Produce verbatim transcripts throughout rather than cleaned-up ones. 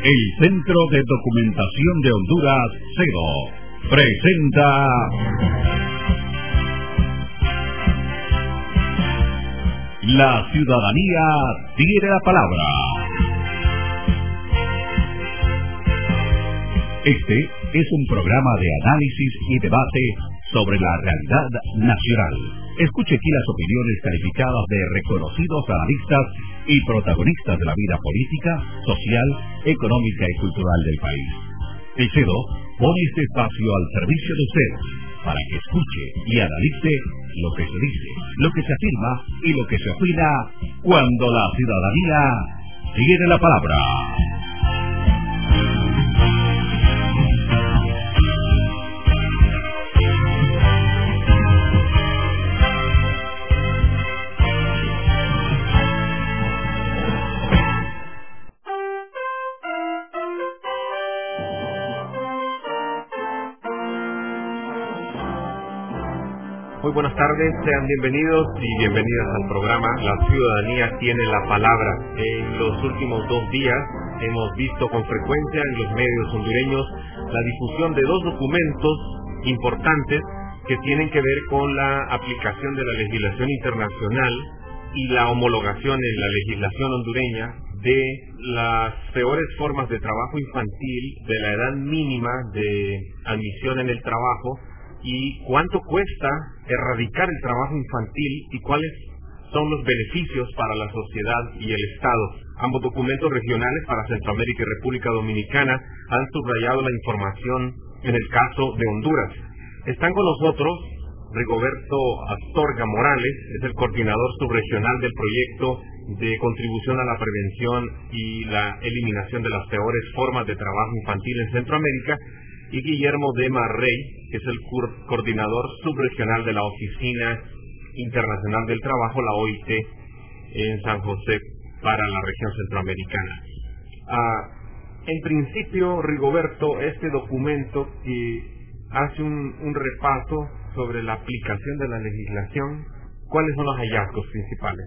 El Centro de Documentación de Honduras, CEDO, presenta La Ciudadanía Tiene la Palabra. Este es un programa de análisis y debate sobre la realidad nacional. Escuche aquí las opiniones calificadas de reconocidos analistas y protagonistas de la vida política, social, económica y cultural del país. El CEDO pone este espacio al servicio de usted para que escuche y analice lo que se dice, lo que se afirma y lo que se opina cuando la ciudadanía tiene la palabra. Muy buenas tardes, sean bienvenidos y bienvenidas al programa La Ciudadanía Tiene la Palabra. En los últimos dos días hemos visto con frecuencia en los medios hondureños la difusión de dos documentos importantes que tienen que ver con la aplicación de la legislación internacional y la homologación en la legislación hondureña de las peores formas de trabajo infantil, de la edad mínima de admisión en el trabajo, y cuánto cuesta erradicar el trabajo infantil y cuáles son los beneficios para la sociedad y el Estado. Ambos documentos regionales para Centroamérica y República Dominicana han subrayado la información en el caso de Honduras. Están con nosotros Rigoberto Astorga Morales, es el coordinador subregional del proyecto de contribución a la prevención y la eliminación de las peores formas de trabajo infantil en Centroamérica, y Guillermo Dema Rey, que es el coordinador subregional de la Oficina Internacional del Trabajo, la O I T, en San José para la región centroamericana. Ah, en principio, Rigoberto, este documento que hace un, un repaso sobre la aplicación de la legislación, ¿cuáles son los hallazgos principales?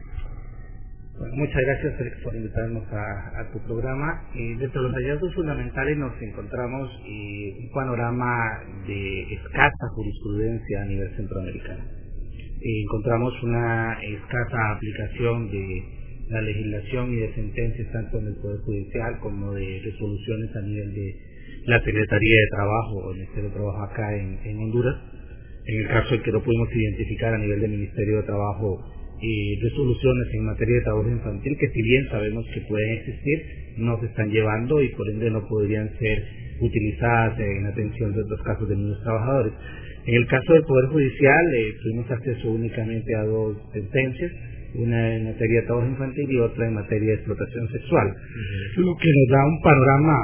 Bueno, muchas gracias, Félix, por invitarnos a, a tu programa. Eh, dentro de los hallazgos fundamentales nos encontramos eh, un panorama de escasa jurisprudencia a nivel centroamericano. Eh, encontramos una escasa aplicación de la legislación y de sentencias tanto en el Poder Judicial como de resoluciones a nivel de la Secretaría de Trabajo o el Ministerio de Trabajo acá en, en Honduras. En el caso de que lo pudimos identificar a nivel del Ministerio de Trabajo, y resoluciones en materia de trabajo infantil que, si bien sabemos que pueden existir, no se están llevando y por ende no podrían ser utilizadas en atención de otros casos de niños trabajadores. En el caso del Poder Judicial eh, tuvimos acceso únicamente a dos sentencias, una en materia de trabajo infantil y otra en materia de explotación sexual, uh-huh. Lo que nos da un panorama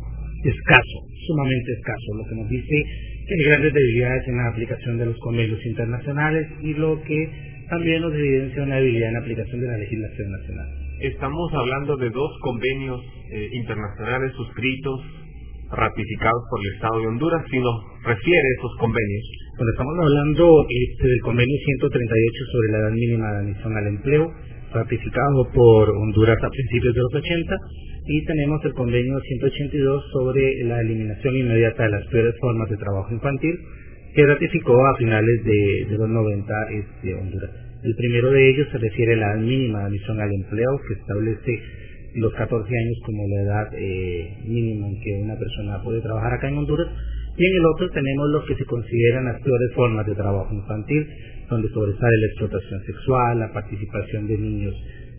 escaso, sumamente escaso, lo que nos dice que hay grandes debilidades en la aplicación de los convenios internacionales y lo que también nos evidencia una debilidad en la aplicación de la legislación nacional. Estamos hablando de dos convenios eh, internacionales suscritos, ratificados por el Estado de Honduras. Si nos refiere a esos convenios. Bueno, estamos hablando este, del convenio ciento treinta y ocho sobre la edad mínima de admisión al empleo, ratificado por Honduras a principios de los ochenta, y tenemos el convenio ciento ochenta y dos sobre la eliminación inmediata de las peores formas de trabajo infantil, que ratificó a finales de, de los noventa este, Honduras. El primero de ellos se refiere a la edad mínima de admisión al empleo, que establece los catorce años como la edad eh, mínima en que una persona puede trabajar acá en Honduras, y en el otro tenemos lo que se consideran las peores formas de trabajo infantil, donde sobresale la explotación sexual, la participación de niños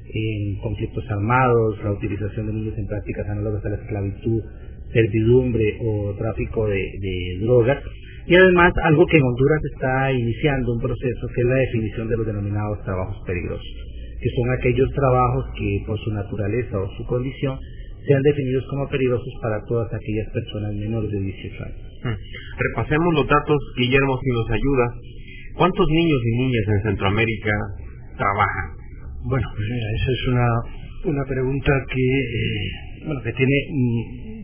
en conflictos armados, la utilización de niños en prácticas análogas a la esclavitud, servidumbre o tráfico de, de drogas. Y además, algo que en Honduras está iniciando un proceso, que es la definición de los denominados trabajos peligrosos, que son aquellos trabajos que por su naturaleza o su condición sean definidos como peligrosos para todas aquellas personas menores de dieciocho años. Hmm. Repasemos los datos, Guillermo, si nos ayuda. ¿Cuántos niños y niñas en Centroamérica trabajan? Bueno, pues mira, esa es una, una pregunta que, eh, bueno, que tiene mm,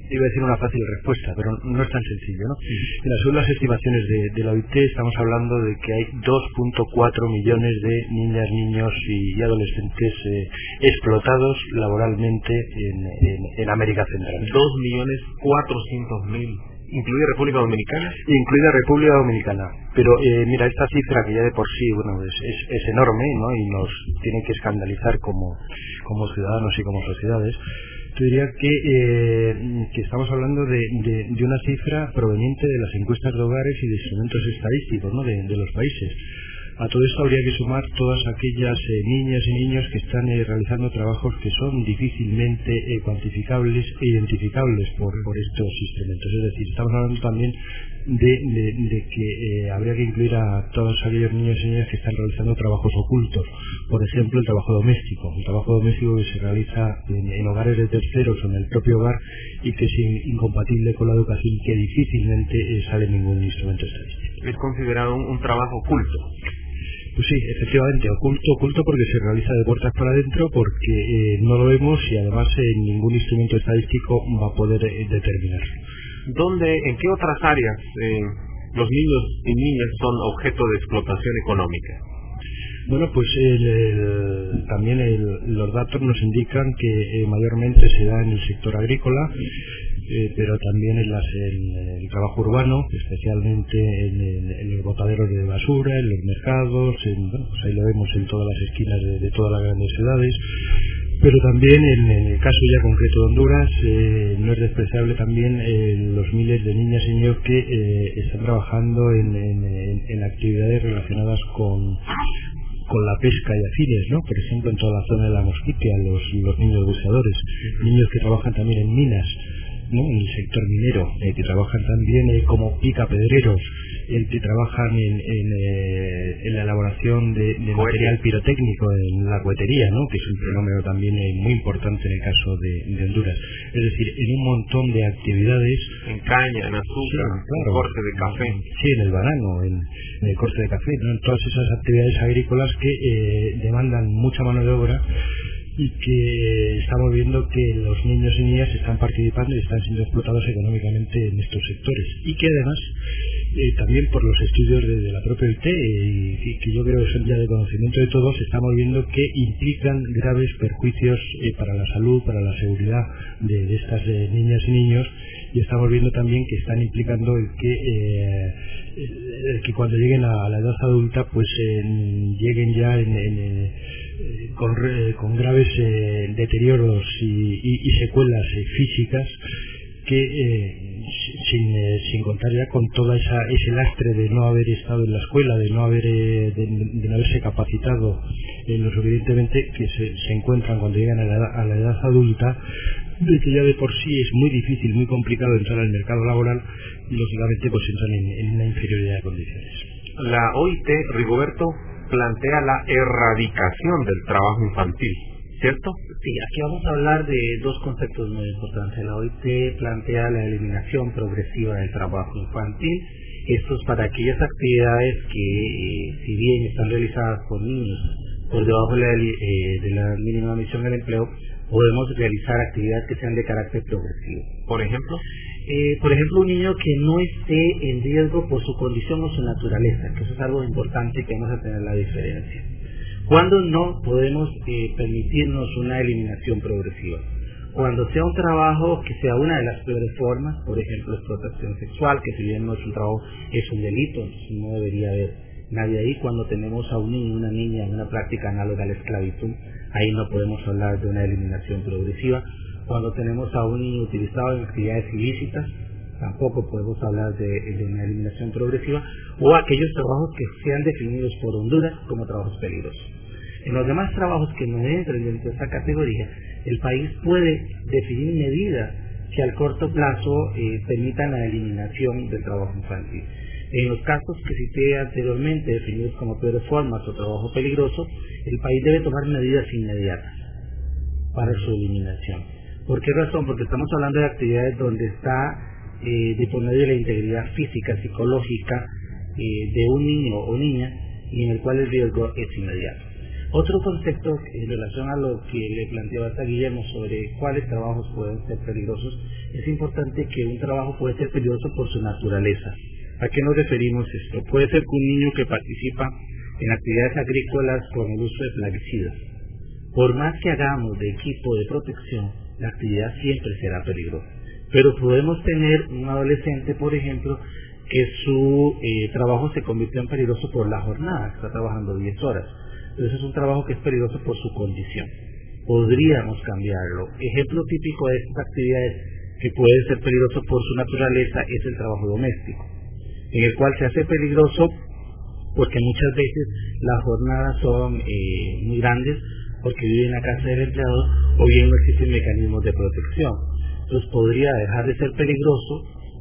iba a decir una fácil respuesta, pero no es tan sencillo, ¿no? Mira, según las estimaciones de, de la O I T, estamos hablando de que hay dos punto cuatro millones de niñas, niños y, y adolescentes eh, explotados laboralmente en, en, en América Central. dos millones cuatrocientos mil. ¿Incluida República Dominicana? Incluida República Dominicana. Pero eh, mira, esta cifra que ya de por sí, bueno, es, es, es enorme, ¿no? Y nos tiene que escandalizar como, como ciudadanos y como sociedades. Yo diría que, eh, que estamos hablando de, de, de una cifra proveniente de las encuestas de hogares y de instrumentos estadísticos, ¿no? de, de los países. A todo esto habría que sumar todas aquellas eh, niñas y niños que están eh, realizando trabajos que son difícilmente eh, cuantificables e identificables por, por estos instrumentos. Es decir, estamos hablando también de, de, de que eh, habría que incluir a todos aquellos niños y niñas que están realizando trabajos ocultos. Por ejemplo, el trabajo doméstico. El trabajo doméstico que se realiza en, en hogares de terceros o en el propio hogar y que es in, incompatible con la educación y que difícilmente eh, sale ningún instrumento estadístico. Es considerado un, un trabajo oculto. Pues sí, efectivamente, oculto, oculto porque se realiza de puertas para adentro, porque eh, no lo vemos y además eh, ningún instrumento estadístico va a poder eh, determinarlo. ¿Dónde, en qué otras áreas eh, los niños y niñas son objeto de explotación económica? Bueno, pues el, el, también el, los datos nos indican que eh, mayormente se da en el sector agrícola, eh, pero también en, las, en el trabajo urbano, especialmente en, en, en los botaderos de basura, en los mercados, en, bueno, pues ahí lo vemos en todas las esquinas de, de todas las grandes ciudades. Pero también en, en el caso ya concreto de Honduras, eh, no es despreciable también eh, los miles de niñas y niños que eh, están trabajando en, en, en, en actividades relacionadas con con la pesca y afines, ¿no? Por ejemplo, en toda la zona de la Mosquitia, los, los niños buceadores, niños que trabajan también en minas, ¿no? En el sector minero, eh, que trabajan también eh, como picapedreros, eh, que trabajan en, en, eh, en la elaboración de, de material pirotécnico en la cohetería, ¿no? Que es un fenómeno también eh, muy importante en el caso de, de Honduras. Es decir, en un montón de actividades. En caña, en azúcar, sí, claro, en corte de café. Sí, en el banano, en, en el corte de café, ¿no? En todas esas actividades agrícolas que eh, demandan mucha mano de obra y que estamos viendo que los niños y niñas están participando y están siendo explotados económicamente en estos sectores, y que además eh, también por los estudios de, de la propia O I T, eh, y que yo creo que son ya de conocimiento de todos, estamos viendo que implican graves perjuicios eh, para la salud, para la seguridad de, de estas eh, niñas y niños, y estamos viendo también que están implicando el que eh, el que cuando lleguen a la edad adulta pues eh, lleguen ya en, en, eh, con, con graves eh, deterioros y, y, y secuelas eh, físicas que eh, sin, eh, sin contar ya con toda esa ese lastre de no haber estado en la escuela, de no haber eh, de, de no haberse capacitado eh, lo suficientemente, que se, se encuentran cuando llegan a la, edad, a la edad adulta, de que ya de por sí es muy difícil, muy complicado entrar al mercado laboral, y lógicamente pues entran en, en una inferioridad de condiciones. La O I T, Rigoberto, plantea la erradicación del trabajo infantil, ¿cierto? Sí, aquí vamos a hablar de dos conceptos muy importantes. La O I T plantea la eliminación progresiva del trabajo infantil. Esto es para aquellas actividades que, eh, si bien están realizadas por niños por debajo de la, eh, de la mínima admisión del empleo, podemos realizar actividades que sean de carácter progresivo. Por ejemplo, eh, por ejemplo, un niño que no esté en riesgo por su condición o su naturaleza, que eso es algo importante que vamos a tener la diferencia. ¿Cuándo no podemos eh, permitirnos una eliminación progresiva? Cuando sea un trabajo que sea una de las peores formas, por ejemplo, explotación sexual, que si bien no es un trabajo, es un delito, entonces no debería haber nadie ahí. Cuando tenemos a un niño, una niña en una práctica análoga a la esclavitud, ahí no podemos hablar de una eliminación progresiva. Cuando tenemos a un niño utilizado en actividades ilícitas, tampoco podemos hablar de, de una eliminación progresiva, o aquellos trabajos que sean definidos por Honduras como trabajos peligrosos. En los demás trabajos que no entren dentro de esta categoría, el país puede definir medidas que al corto plazo eh, permitan la eliminación del trabajo infantil. En los casos que cité anteriormente, definidos como peores formas o trabajo peligroso, el país debe tomar medidas inmediatas para su eliminación. ¿Por qué razón? Porque estamos hablando de actividades donde está eh, de por medio la integridad física, psicológica eh, de un niño o niña, y en el cual el riesgo es inmediato. Otro concepto en relación a lo que le planteaba hasta Guillermo sobre cuáles trabajos pueden ser peligrosos, es importante que un trabajo puede ser peligroso por su naturaleza. ¿A qué nos referimos esto? Puede ser que un niño que participa en actividades agrícolas con el uso de plaguicidas, por más que hagamos de equipo de protección, la actividad siempre será peligrosa. Pero podemos tener un adolescente, por ejemplo, que su eh, trabajo se convirtió en peligroso por la jornada, está trabajando diez horas. Entonces es un trabajo que es peligroso por su condición. Podríamos cambiarlo. Ejemplo típico de estas actividades que puede ser peligroso por su naturaleza es el trabajo doméstico, en el cual se hace peligroso porque muchas veces las jornadas son eh, muy grandes, porque vive en la casa del empleador o bien no existen mecanismos de protección. Entonces podría dejar de ser peligroso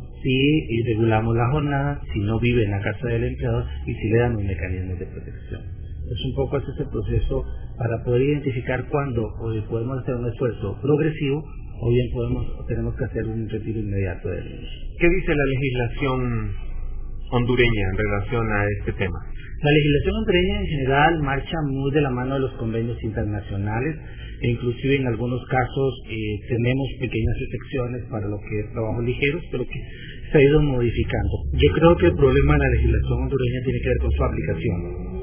si regulamos la jornada, si no vive en la casa del empleador y si le dan un mecanismo de protección. Es un poco ese es el proceso para poder identificar cuándo podemos hacer un esfuerzo progresivo o bien podemos o tenemos que hacer un retiro inmediato de niños. ¿Qué dice la legislación hondureña en relación a este tema? La legislación hondureña en general marcha muy de la mano de los convenios internacionales e inclusive en algunos casos eh, tenemos pequeñas excepciones para lo que es trabajos ligeros, pero que se ha ido modificando. Yo creo que el problema de la legislación hondureña tiene que ver con su aplicación,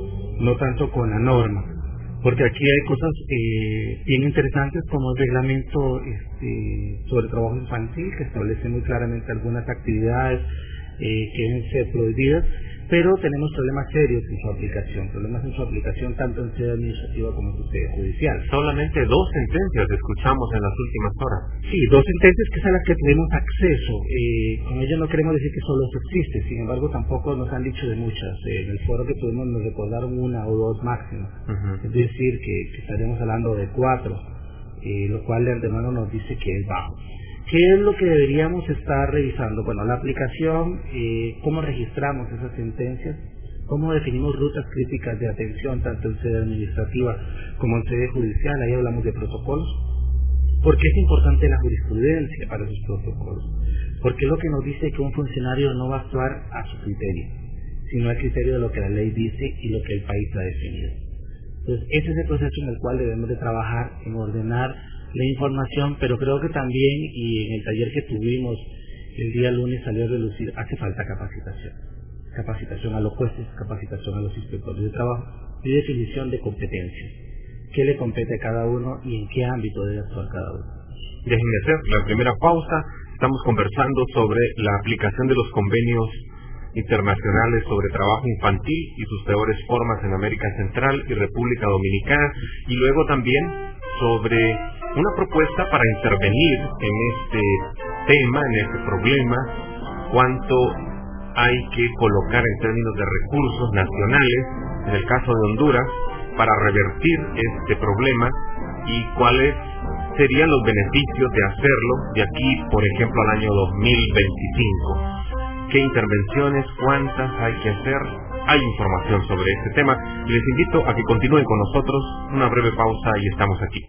no tanto con la norma, porque aquí hay cosas eh, bien interesantes como el reglamento este, sobre trabajo infantil, que establece muy claramente algunas actividades eh, que deben ser prohibidas, pero tenemos problemas serios en su aplicación, problemas en su aplicación tanto en sede administrativa como en sede judicial. Solamente dos sentencias escuchamos en las últimas horas. Sí, dos sentencias que son las que tenemos acceso. Eh, con ello no queremos decir que solo eso existe, sin embargo tampoco nos han dicho de muchas. Eh, en el foro que tuvimos nos recordaron una o dos máximo, uh-huh. Es decir, que, que estaremos hablando de cuatro, eh, lo cual de antemano nos dice que es bajo. ¿Qué es lo que deberíamos estar revisando? Bueno, la aplicación, eh, cómo registramos esas sentencias, cómo definimos rutas críticas de atención tanto en sede administrativa como en sede judicial. Ahí hablamos de protocolos. ¿Por qué es importante la jurisprudencia para esos protocolos? Porque es lo que nos dice que un funcionario no va a actuar a su criterio, sino al criterio de lo que la ley dice y lo que el país ha definido. Entonces, ese es el proceso en el cual debemos de trabajar, en ordenar la información, pero creo que también, y en el taller que tuvimos el día lunes salió a relucir, hace falta capacitación. Capacitación a los jueces, capacitación a los inspectores de trabajo y definición de competencias. ¿Qué le compete a cada uno y en qué ámbito debe actuar cada uno? Déjenme hacer la primera pausa. Estamos conversando sobre la aplicación de los convenios internacionales sobre trabajo infantil y sus peores formas en América Central y República Dominicana, y luego también sobre una propuesta para intervenir en este tema, en este problema, cuánto hay que colocar en términos de recursos nacionales, en el caso de Honduras, para revertir este problema y cuáles serían los beneficios de hacerlo de aquí, por ejemplo, al año dos mil veinticinco. ¿Qué intervenciones, cuántas hay que hacer? Hay información sobre este tema y les invito a que continúen con nosotros. Una breve pausa y estamos aquí.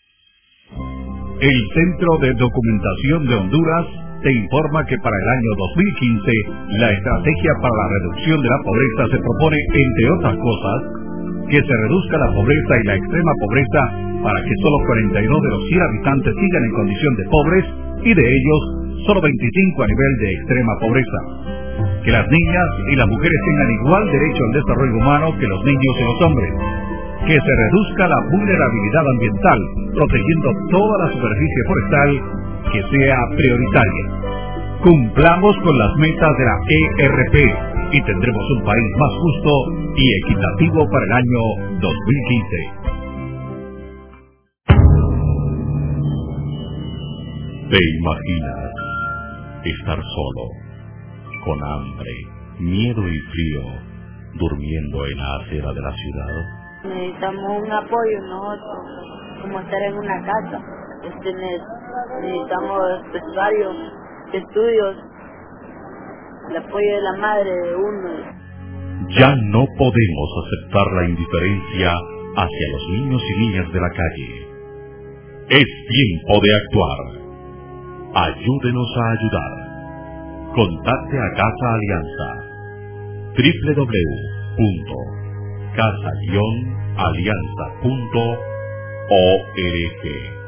El Centro de Documentación de Honduras te informa que para el año dos mil quince la estrategia para la reducción de la pobreza se propone, entre otras cosas, que se reduzca la pobreza y la extrema pobreza para que solo cuarenta y dos de los cien habitantes sigan en condición de pobres y de ellos solo veinticinco a nivel de extrema pobreza. Que las niñas y las mujeres tengan igual derecho al desarrollo humano que los niños y los hombres. Que se reduzca la vulnerabilidad ambiental, protegiendo toda la superficie forestal que sea prioritaria. Cumplamos con las metas de la E R P y tendremos un país más justo y equitativo para el año dos mil quince. ¿Te imaginas estar solo, con hambre, miedo y frío, durmiendo en la acera de la ciudad? Necesitamos un apoyo nosotros, como estar en una casa. Este, necesitamos vestuario, estudios, el apoyo de la madre de uno. Ya no podemos aceptar la indiferencia hacia los niños y niñas de la calle. Es tiempo de actuar. Ayúdenos a ayudar. Contacte a Casa Alianza. doble u doble u doble u punto casa guion alianza punto org.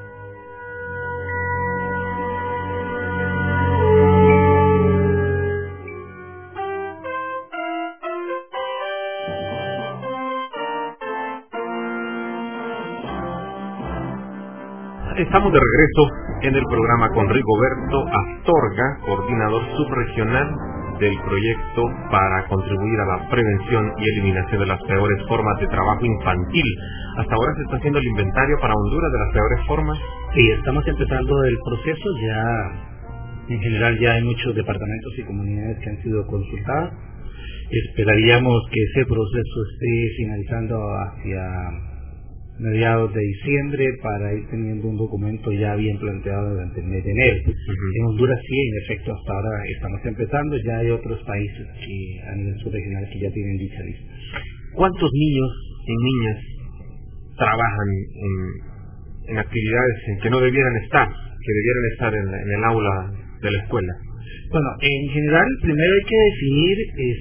Estamos de regreso en el programa con Rigoberto Astorga, coordinador subregional del proyecto para contribuir a la prevención y eliminación de las peores formas de trabajo infantil. Hasta ahora se está haciendo el inventario para Honduras de las peores formas. Sí, estamos empezando el proceso. Ya en general ya hay muchos departamentos y comunidades que han sido consultadas. Esperaríamos que ese proceso esté finalizando hacia mediados de diciembre para ir teniendo un documento ya bien planteado durante el mes de enero. Uh-huh. En Honduras sí, en efecto, hasta ahora estamos empezando. Ya hay otros países que a nivel subregional que ya tienen dicha lista. ¿Cuántos niños y niñas trabajan en, en actividades en que no debieran estar, que debieran estar en, en el aula de la escuela? Bueno, en general, primero hay que definir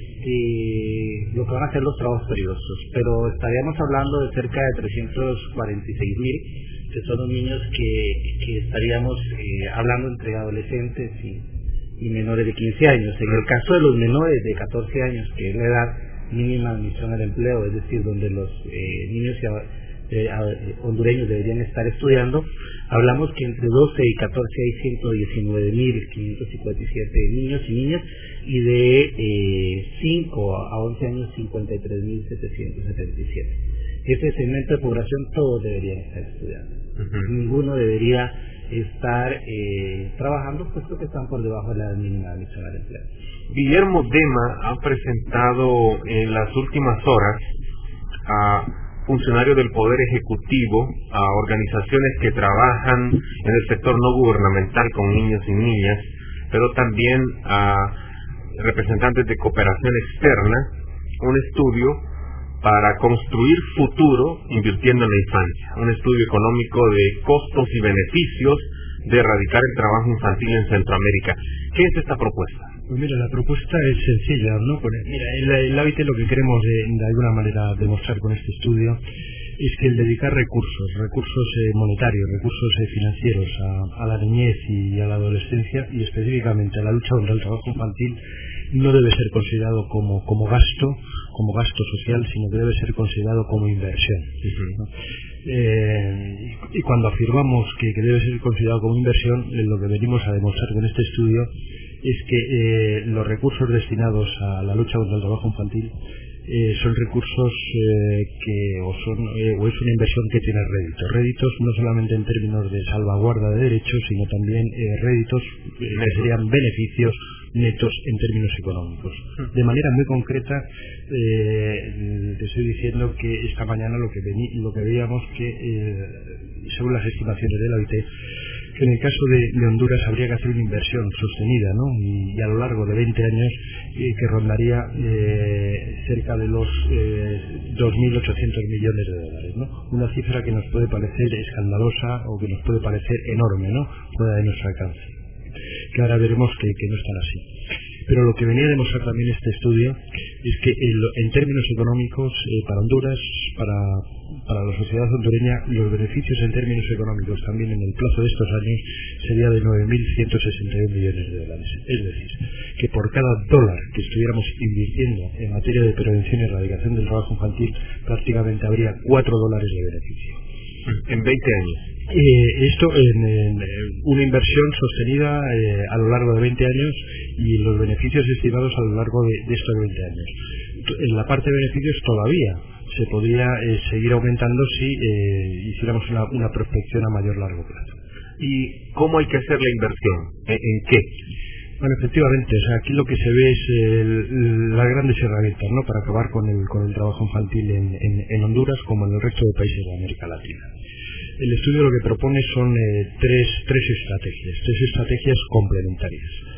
este, lo que van a ser los trabajos peligrosos, pero estaríamos hablando de cerca de trescientos cuarenta y seis mil, que son los niños que, que estaríamos eh, hablando entre adolescentes y, y menores de quince años. En el caso de los menores de catorce años, que es la edad mínima de admisión al empleo, es decir, donde los eh, niños y Eh, hondureños deberían estar estudiando, hablamos que entre doce y catorce hay ciento diecinueve mil quinientos cincuenta y siete niños y niñas, y de eh, cinco a once años cincuenta y tres mil setecientos setenta y siete. Ese segmento de población todos deberían estar estudiando. Uh-huh. Ninguno debería estar eh, trabajando, puesto que están por debajo de la edad mínima de admisión al empleo. Guillermo Dema ha presentado en las últimas horas a funcionarios del Poder Ejecutivo, a organizaciones que trabajan en el sector no gubernamental con niños y niñas, pero también a representantes de cooperación externa, un estudio para construir futuro invirtiendo en la infancia, un estudio económico de costos y beneficios de erradicar el trabajo infantil en Centroamérica. ¿Qué es esta propuesta? Pues mira, la propuesta es sencilla, ¿no? Mira, el, el hábito, lo que queremos de, de alguna manera demostrar con este estudio es que el dedicar recursos, recursos eh, monetarios, recursos eh, financieros a, a la niñez y a la adolescencia, y específicamente a la lucha contra el trabajo infantil, no debe ser considerado como, como gasto, como gasto social, sino que debe ser considerado como inversión. ¿No? Eh, y cuando afirmamos que, que debe ser considerado como inversión, eh, lo que venimos a demostrar con este estudio es que eh, los recursos destinados a la lucha contra el trabajo infantil eh, son recursos eh, que o, son, eh, o es una inversión que tiene réditos. Réditos no solamente en términos de salvaguarda de derechos, sino también eh, réditos eh, que serían beneficios netos en términos económicos. De manera muy concreta, eh, te estoy diciendo que esta mañana lo que, vení, lo que veíamos que, eh, según las estimaciones de la O I T, que en el caso de, de Honduras habría que hacer una inversión sostenida, ¿no? Y, y a lo largo de veinte años eh, que rondaría eh, cerca de los eh, dos mil ochocientos millones de dólares, ¿no? Una cifra que nos puede parecer escandalosa o que nos puede parecer enorme, ¿no? Fuera de nuestro alcance. Que ahora veremos que, que no están así. Pero lo que venía a demostrar también este estudio es que en, en términos económicos, eh, para Honduras, para, para la sociedad hondureña, los beneficios en términos económicos también en el plazo de estos años sería de nueve mil ciento sesenta y un millones de dólares. Es decir, que por cada dólar que estuviéramos invirtiendo en materia de prevención y erradicación del trabajo infantil, prácticamente habría cuatro dólares de beneficio. En veinte años. Eh, esto en, en una inversión sostenida eh, a lo largo de veinte años y los beneficios estimados a lo largo de, de estos veinte años. En la parte de beneficios todavía se podría eh, seguir aumentando si eh, hiciéramos una, una prospección a mayor largo plazo. ¿Y cómo hay que hacer la inversión? ¿En, en qué? Bueno, efectivamente, o sea, aquí lo que se ve es el, las grandes herramientas, ¿no?, para acabar con el, con el trabajo infantil en, en, en Honduras como en el resto de países de América Latina. El estudio lo que propone son eh, tres, tres estrategias, tres estrategias complementarias.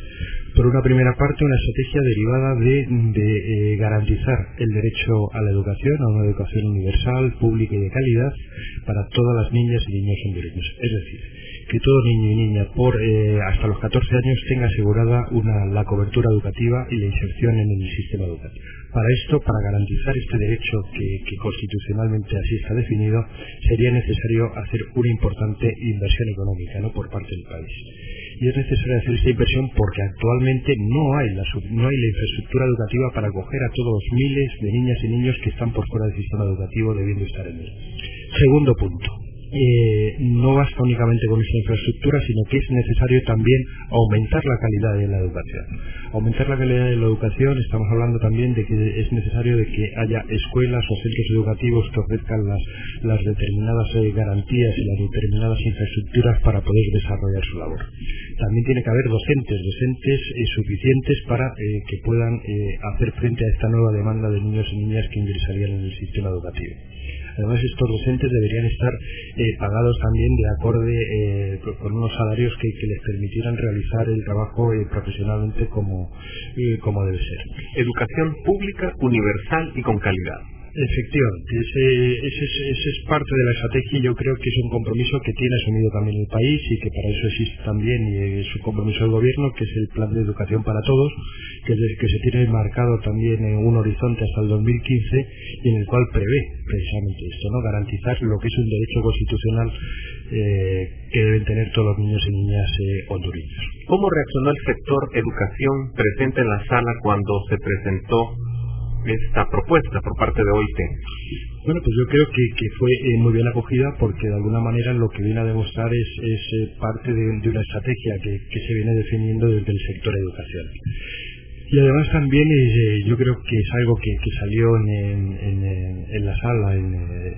Por una primera parte, una estrategia derivada de, de eh, garantizar el derecho a la educación, a una educación universal, pública y de calidad para todas las niñas y niños hondureños. Es decir, que todo niño y niña por eh, hasta los catorce años tenga asegurada una, la cobertura educativa y la inserción en el sistema educativo. Para esto, para garantizar este derecho que, que constitucionalmente así está definido, sería necesario hacer una importante inversión económica, ¿no?, por parte del país. Y es necesario hacer esta inversión porque actualmente no hay la, no hay la infraestructura educativa para acoger a todos los miles de niñas y niños que están por fuera del sistema educativo debiendo estar en él. Segundo punto. Eh, no basta únicamente con esta infraestructura, sino que es necesario también aumentar la calidad de la educación. Aumentar la calidad de la educación, estamos hablando también de que es necesario de que haya escuelas o centros educativos que ofrezcan las, las determinadas eh, garantías y las determinadas infraestructuras para poder desarrollar su labor. También tiene que haber docentes, docentes eh, suficientes para eh, que puedan eh, hacer frente a esta nueva demanda de niños y niñas que ingresarían en el sistema educativo. Además, estos docentes deberían estar eh, pagados también de acorde eh, con unos salarios que, que les permitieran realizar el trabajo eh, profesionalmente como, eh, como debe ser. Educación pública, universal y con calidad. Efectivamente, ese, ese, es, ese es parte de la estrategia y yo creo que es un compromiso que tiene asumido también el país y que para eso existe también y es un compromiso del gobierno, que es el Plan de Educación para Todos, que, es el que se tiene marcado también en un horizonte hasta el dos mil quince y en el cual prevé precisamente esto, ¿no?, garantizar lo que es un derecho constitucional eh, que deben tener todos los niños y niñas eh, hondureños. ¿Cómo reaccionó el sector educación presente en la sala cuando se presentó esta propuesta por parte de O I T? Bueno, pues yo creo que, que fue eh, muy bien acogida porque de alguna manera lo que viene a demostrar es, es eh, parte de, de una estrategia que, que se viene definiendo desde el sector educación. Y además también eh, yo creo que es algo que, que salió en, en, en, en la sala, en,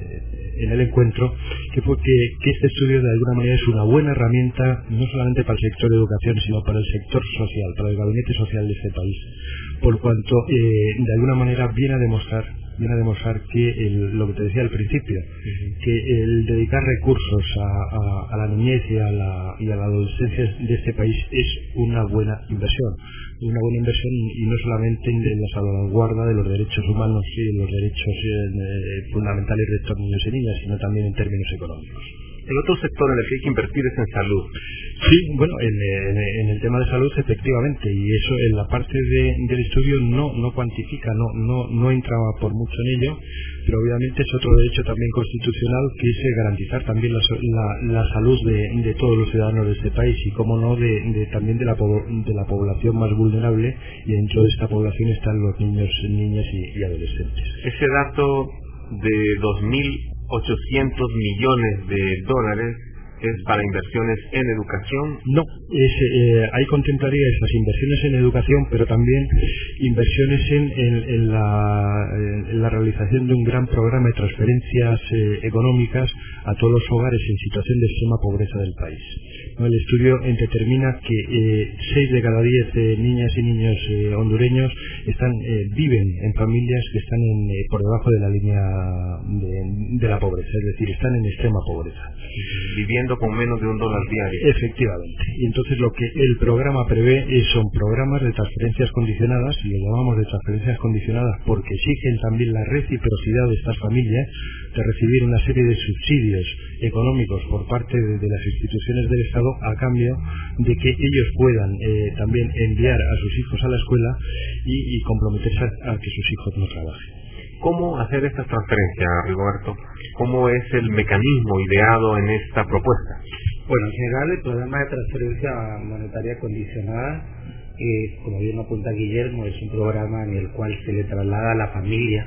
en el encuentro, que fue que, que este estudio de alguna manera es una buena herramienta no solamente para el sector de educación, sino para el sector social, para el gabinete social de este país, por cuanto eh, de alguna manera viene a demostrar viene a demostrar que el, lo que te decía al principio, uh-huh. que el dedicar recursos a, a, a la niñez y a la, y a la adolescencia de este país es una buena inversión. Una buena inversión y no solamente en la salvaguarda de los derechos humanos y los derechos eh, fundamentales de estos niños y niñas, sino también en términos económicos. El otro sector en el que hay que invertir es en salud. Sí, bueno, en, en, en el tema de salud efectivamente, y eso en la parte de, del estudio no no cuantifica, no no no entra por mucho en ello, pero obviamente es otro derecho también constitucional que es garantizar también la, la, la salud de, de todos los ciudadanos de este país y, como no, de, de también de la, de la población más vulnerable, y dentro de esta población están los niños, niñas y, y adolescentes. Ese dato de dos mil ochocientos millones de dólares es para inversiones en educación. No, es, eh, ahí contemplaría esas inversiones en educación, pero también inversiones en, en, en, la, en la realización de un gran programa de transferencias eh, económicas a todos los hogares en situación de extrema pobreza del país. El estudio determina que eh, seis de cada diez eh, niñas y niños eh, hondureños están eh, viven en familias que están en, eh, por debajo de la línea de, de la pobreza, es decir, están en extrema pobreza. Viviendo con menos de un dólar diario. Efectivamente. Y entonces lo que el programa prevé es, son programas de transferencias condicionadas, y lo llamamos de transferencias condicionadas porque exigen también la reciprocidad de estas familias de recibir una serie de subsidios económicos por parte de, de las instituciones del Estado a cambio de que ellos puedan eh, también enviar a sus hijos a la escuela y, y comprometerse a, a que sus hijos no trabajen. ¿Cómo hacer estas transferencias, Rigoberto? ¿Cómo es el mecanismo ideado en esta propuesta? Bueno, en general el programa de transferencia monetaria condicionada, eh, como bien apunta Guillermo, es un programa en el cual se le traslada a la familia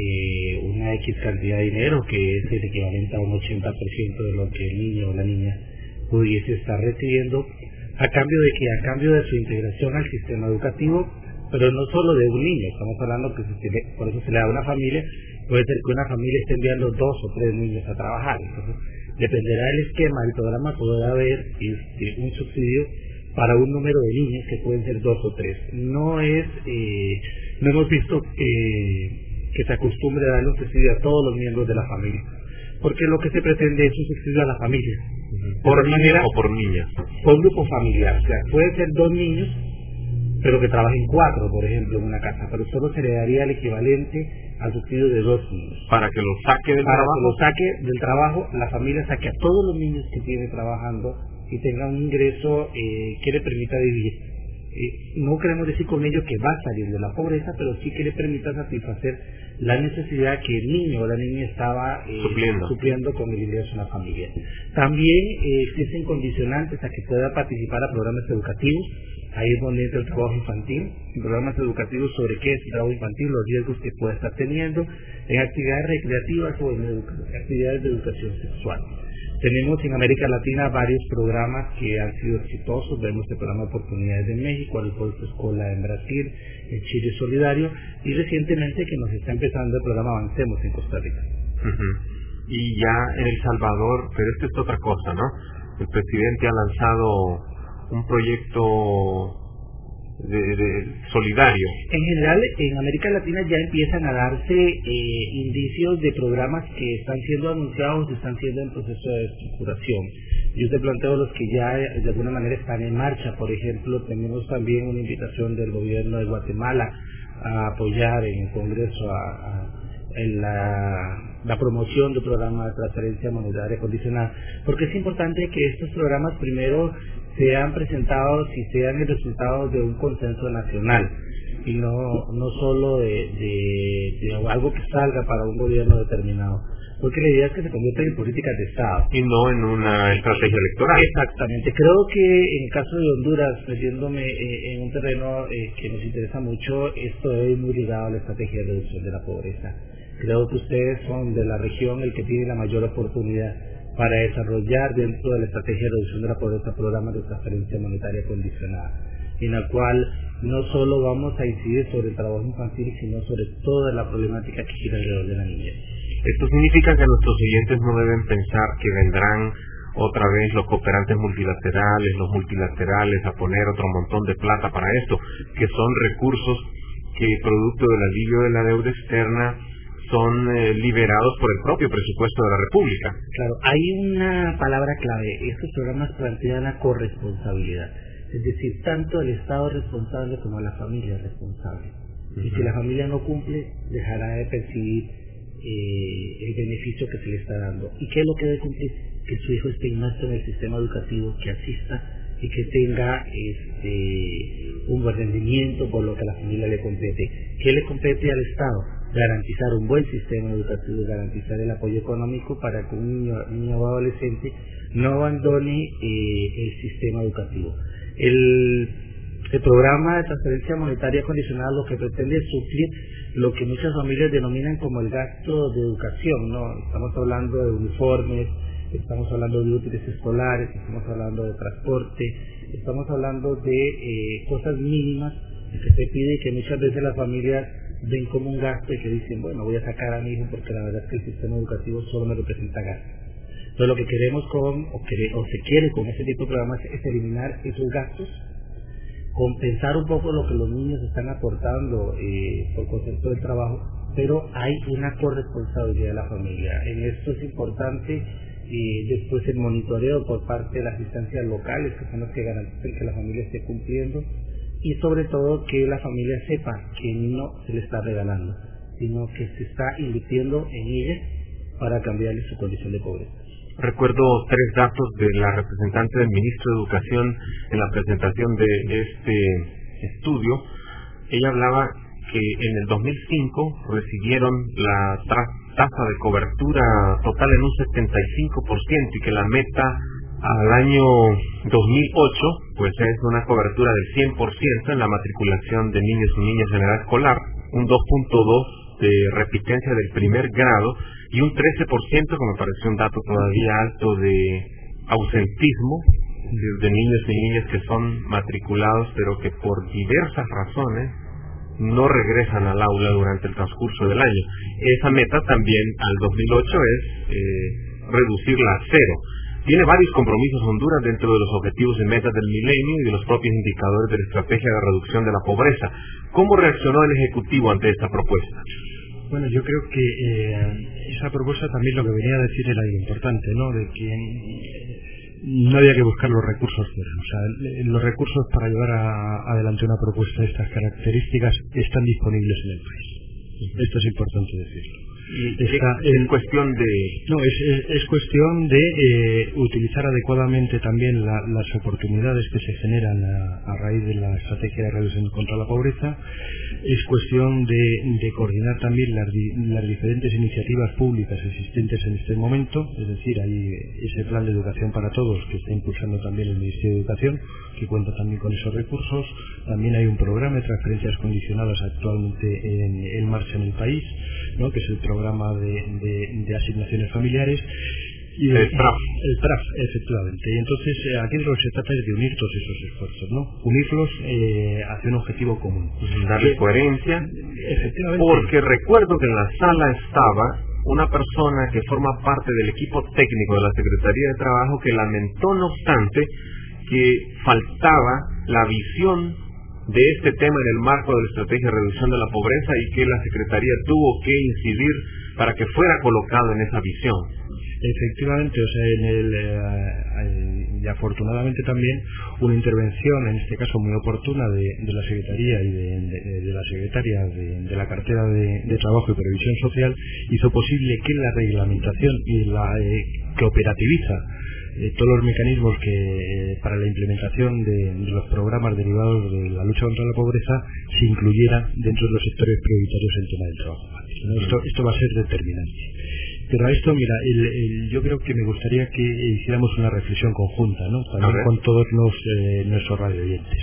eh, una X cantidad de dinero, que es el equivalente a un ochenta por ciento de lo que el niño o la niña pudiese estar recibiendo, a cambio de que a cambio de su integración al sistema educativo, pero no solo de un niño, estamos hablando que se le, por eso se le da a una familia, puede ser que una familia esté enviando dos o tres niños a trabajar, entonces dependerá del esquema del programa, podrá haber este, un subsidio para un número de niños que pueden ser dos o tres. No es, eh, no hemos visto eh, que se acostumbre a darle un subsidio a todos los miembros de la familia, porque lo que se pretende es un subsidio a la familia. Uh-huh. ¿Por niño o por niña? Por grupo familiar, o sea, pueden ser dos niños pero que trabajen cuatro, por ejemplo, en una casa, pero solo se le daría el equivalente al subsidio de dos niños. Para que lo saque del Para trabajo. que lo saque del trabajo, la familia saque a todos los niños que tiene trabajando y tenga un ingreso eh, que le permita vivir. Eh, no queremos decir con ello que va a salir de la pobreza, pero sí que le permita satisfacer la necesidad que el niño o la niña estaba eh, supliendo. supliendo con el ingreso en la familia. También eh, existen condicionantes a que pueda participar a programas educativos. Ahí es donde entra el trabajo infantil, en programas educativos sobre qué es el trabajo infantil, los riesgos que puede estar teniendo, en actividades recreativas o en educa- actividades de educación sexual. Tenemos en América Latina varios programas que han sido exitosos. Vemos el programa Oportunidades de México, el Puerto Escola en Brasil, el Chile Solidario, y recientemente que nos está empezando el programa Avancemos en Costa Rica. Uh-huh. Y ya en El Salvador, pero esto es otra cosa, ¿no? El presidente ha lanzado un proyecto de, de solidario. En general, en América Latina ya empiezan a darse eh, indicios de programas que están siendo anunciados y están siendo en proceso de estructuración. Yo te planteo los que ya de alguna manera están en marcha. Por ejemplo, tenemos también una invitación del gobierno de Guatemala a apoyar en el Congreso a, a en la, la promoción del programa de transferencia monetaria condicional, porque es importante que estos programas primero sean presentados y sean el resultado de un consenso nacional y no no solo de, de, de algo que salga para un gobierno determinado, porque la idea es que se convierta en políticas de Estado y no en una estrategia electoral. Exactamente. Creo que en el caso de Honduras, metiéndome eh, en un terreno eh, que nos interesa mucho, esto es muy ligado a la estrategia de reducción de la pobreza. Creo que ustedes son de la región el que tiene la mayor oportunidad para desarrollar dentro de la estrategia de reducción de la pobreza programas de transferencia monetaria condicionada, en la cual no solo vamos a incidir sobre el trabajo infantil, sino sobre toda la problemática que gira alrededor de la niñez. Esto significa que nuestros oyentes no deben pensar que vendrán otra vez los cooperantes multilaterales, los multilaterales a poner otro montón de plata para esto, que son recursos que producto del alivio de la deuda externa son eh, liberados por el propio presupuesto de la República. Claro, hay una palabra clave. Estos programas plantean la corresponsabilidad, es decir, tanto el Estado es responsable como la familia es responsable. Uh-huh. Y si la familia no cumple, dejará de percibir eh, el beneficio que se le está dando. ¿Y qué es lo que debe cumplir? Que su hijo esté inmerso en el sistema educativo, que asista y que tenga este un buen rendimiento por lo que a la familia le compete. ¿Qué le compete al Estado? Garantizar un buen sistema educativo, garantizar el apoyo económico para que un niño, niño o adolescente no abandone eh, el sistema educativo. El, el programa de transferencia monetaria condicional lo que pretende es suplir lo que muchas familias denominan como el gasto de educación, ¿no? Estamos hablando de uniformes, estamos hablando de útiles escolares, estamos hablando de transporte, estamos hablando de eh, cosas mínimas que se pide y que muchas veces las familias ven como un gasto y que dicen, bueno, voy a sacar a mi hijo porque la verdad es que el sistema educativo solo me representa gasto. Entonces lo que queremos con, o, quere, o se quiere con este tipo de programas es eliminar esos gastos, compensar un poco lo que los niños están aportando eh, por concepto del trabajo, pero hay una corresponsabilidad de la familia. En esto es importante y después el monitoreo por parte de las instancias locales, que son las que garantizan que la familia esté cumpliendo, y sobre todo que la familia sepa que no se le está regalando, sino que se está invirtiendo en ella para cambiarle su condición de pobreza. Recuerdo tres datos de la representante del ministro de Educación en la presentación de este estudio. Ella hablaba que en el dos mil cinco recibieron la tra- tasa de cobertura total en un setenta y cinco por ciento y que la meta al año dos mil ocho pues es una cobertura del cien por ciento en la matriculación de niños y niñas en edad escolar, un dos punto dos de repitencia del primer grado y un trece por ciento, que me pareció un dato todavía alto, de ausentismo de, de niños y niñas que son matriculados pero que por diversas razones no regresan al aula durante el transcurso del año. Esa meta también al dos mil ocho es eh, reducirla a cero. Tiene varios compromisos Honduras dentro de los objetivos y metas del milenio y de los propios indicadores de la estrategia de reducción de la pobreza. ¿Cómo reaccionó el Ejecutivo ante esta propuesta? Bueno, yo creo que eh, esa propuesta también lo que venía a decir era algo importante, ¿no? De que eh, no había que buscar los recursos fuera. O sea, los recursos para llevar a, adelante una propuesta de estas características están disponibles en el país. Esto es importante decirlo. Y Está, es en, cuestión de... No, es, es, es cuestión de eh, utilizar adecuadamente también la, las oportunidades que se generan a, a raíz de la estrategia de reducción contra la pobreza. Es cuestión de, de coordinar también las, las diferentes iniciativas públicas existentes en este momento. Es decir, hay ese plan de educación para todos que está impulsando también el Ministerio de Educación, que cuenta también con esos recursos. También hay un programa de transferencias condicionadas actualmente en, en marcha en el país, ¿no?, que es el programa de, de, de asignaciones familiares. Y el, el P R A F. El P R A F, efectivamente. Y entonces eh, aquí lo que se trata es de unir todos esos esfuerzos, ¿no? Unirlos eh, hacia un objetivo común. Darle coherencia. Efectivamente. Porque recuerdo que en la sala estaba una persona que forma parte del equipo técnico de la Secretaría de Trabajo que lamentó, no obstante, que faltaba la visión de este tema en el marco de la estrategia de reducción de la pobreza y que la Secretaría tuvo que incidir para que fuera colocado en esa visión. Efectivamente, o sea, en el, eh, y afortunadamente también una intervención, en este caso muy oportuna, de, de la Secretaría y de, de, de la Secretaria de, de la Cartera de, de Trabajo y Previsión Social hizo posible que la reglamentación y la eh, que operativiza eh, todos los mecanismos que eh, para la implementación de, de los programas derivados de la lucha contra la pobreza se incluyeran dentro de los sectores prioritarios el tema del trabajo. ¿No? Esto, esto va a ser determinante. Pero a esto, mira, el, el, yo creo que me gustaría que hiciéramos una reflexión conjunta, ¿no?, también con todos los, eh, nuestros radioyentes.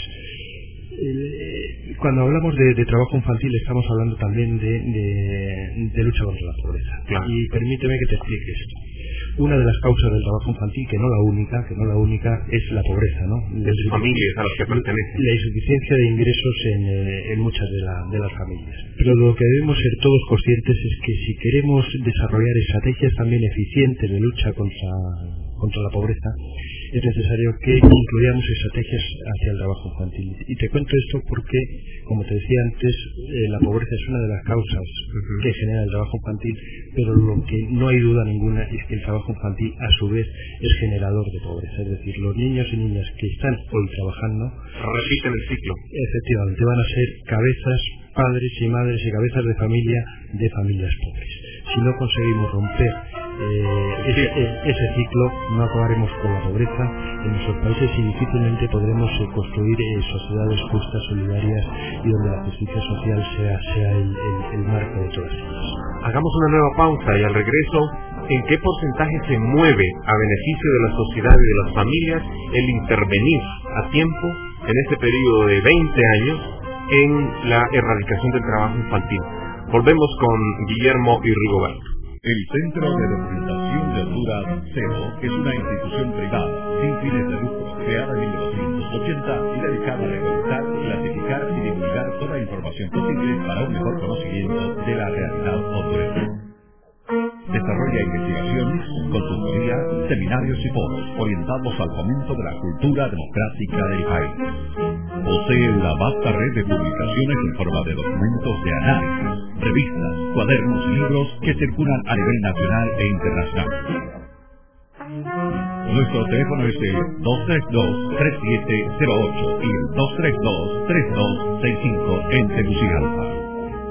El, cuando hablamos de, de trabajo infantil estamos hablando también de, de, de lucha contra la pobreza. Claro. Y permíteme que te explique esto. Una de las causas del trabajo infantil, que no la única, que no la única, es la pobreza, ¿no? De sus familias a las que pertenecen. La insuficiencia de ingresos en, eh, en muchas de, la, de las familias. Pero lo que debemos ser todos conscientes es que si queremos desarrollar estrategias también eficientes de lucha contra, contra la pobreza, es necesario que incluyamos estrategias hacia el trabajo infantil. Y te cuento esto porque, como te decía antes, eh, la pobreza es una de las causas uh-huh. que genera el trabajo infantil, pero lo que no hay duda ninguna es que el trabajo infantil a su vez es generador de pobreza. Es decir, los niños y niñas que están hoy trabajando repiten el ciclo. Efectivamente, van a ser cabezas, padres y madres y cabezas de familia de familias pobres. Si no conseguimos romper eh, ese, ese ciclo, no acabaremos con la pobreza en nuestros países y difícilmente podremos eh, construir eh, sociedades justas, solidarias y donde la justicia social sea, sea el, el, el marco de todas ellas. Hagamos una nueva pausa y al regreso, ¿en qué porcentaje se mueve a beneficio de la sociedad y de las familias el intervenir a tiempo en este periodo de veinte años en la erradicación del trabajo infantil? Volvemos con Guillermo y Rigoberto. El Centro de Documentación de Honduras, C E O, es una institución privada sin fines de lucro, creada en mil novecientos ochenta y dedicada a recolectar, clasificar y divulgar toda información posible para un mejor conocimiento de la realidad hondureña. Desarrolla investigaciones, consultoría, seminarios y foros orientados al fomento de la cultura democrática del país. Posee una vasta red de publicaciones en forma de documentos de análisis, revistas, cuadernos y libros que circulan a nivel nacional e internacional. Nuestro teléfono es el dos tres dos, tres siete cero ocho y el dos tres dos, tres dos seis cinco en Tegucigalpa.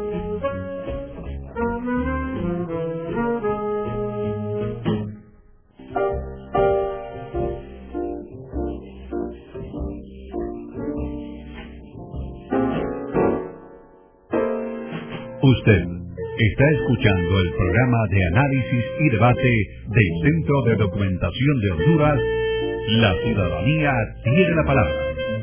Usted está escuchando el programa de análisis y debate del Centro de Documentación de Honduras. La ciudadanía tiene la palabra.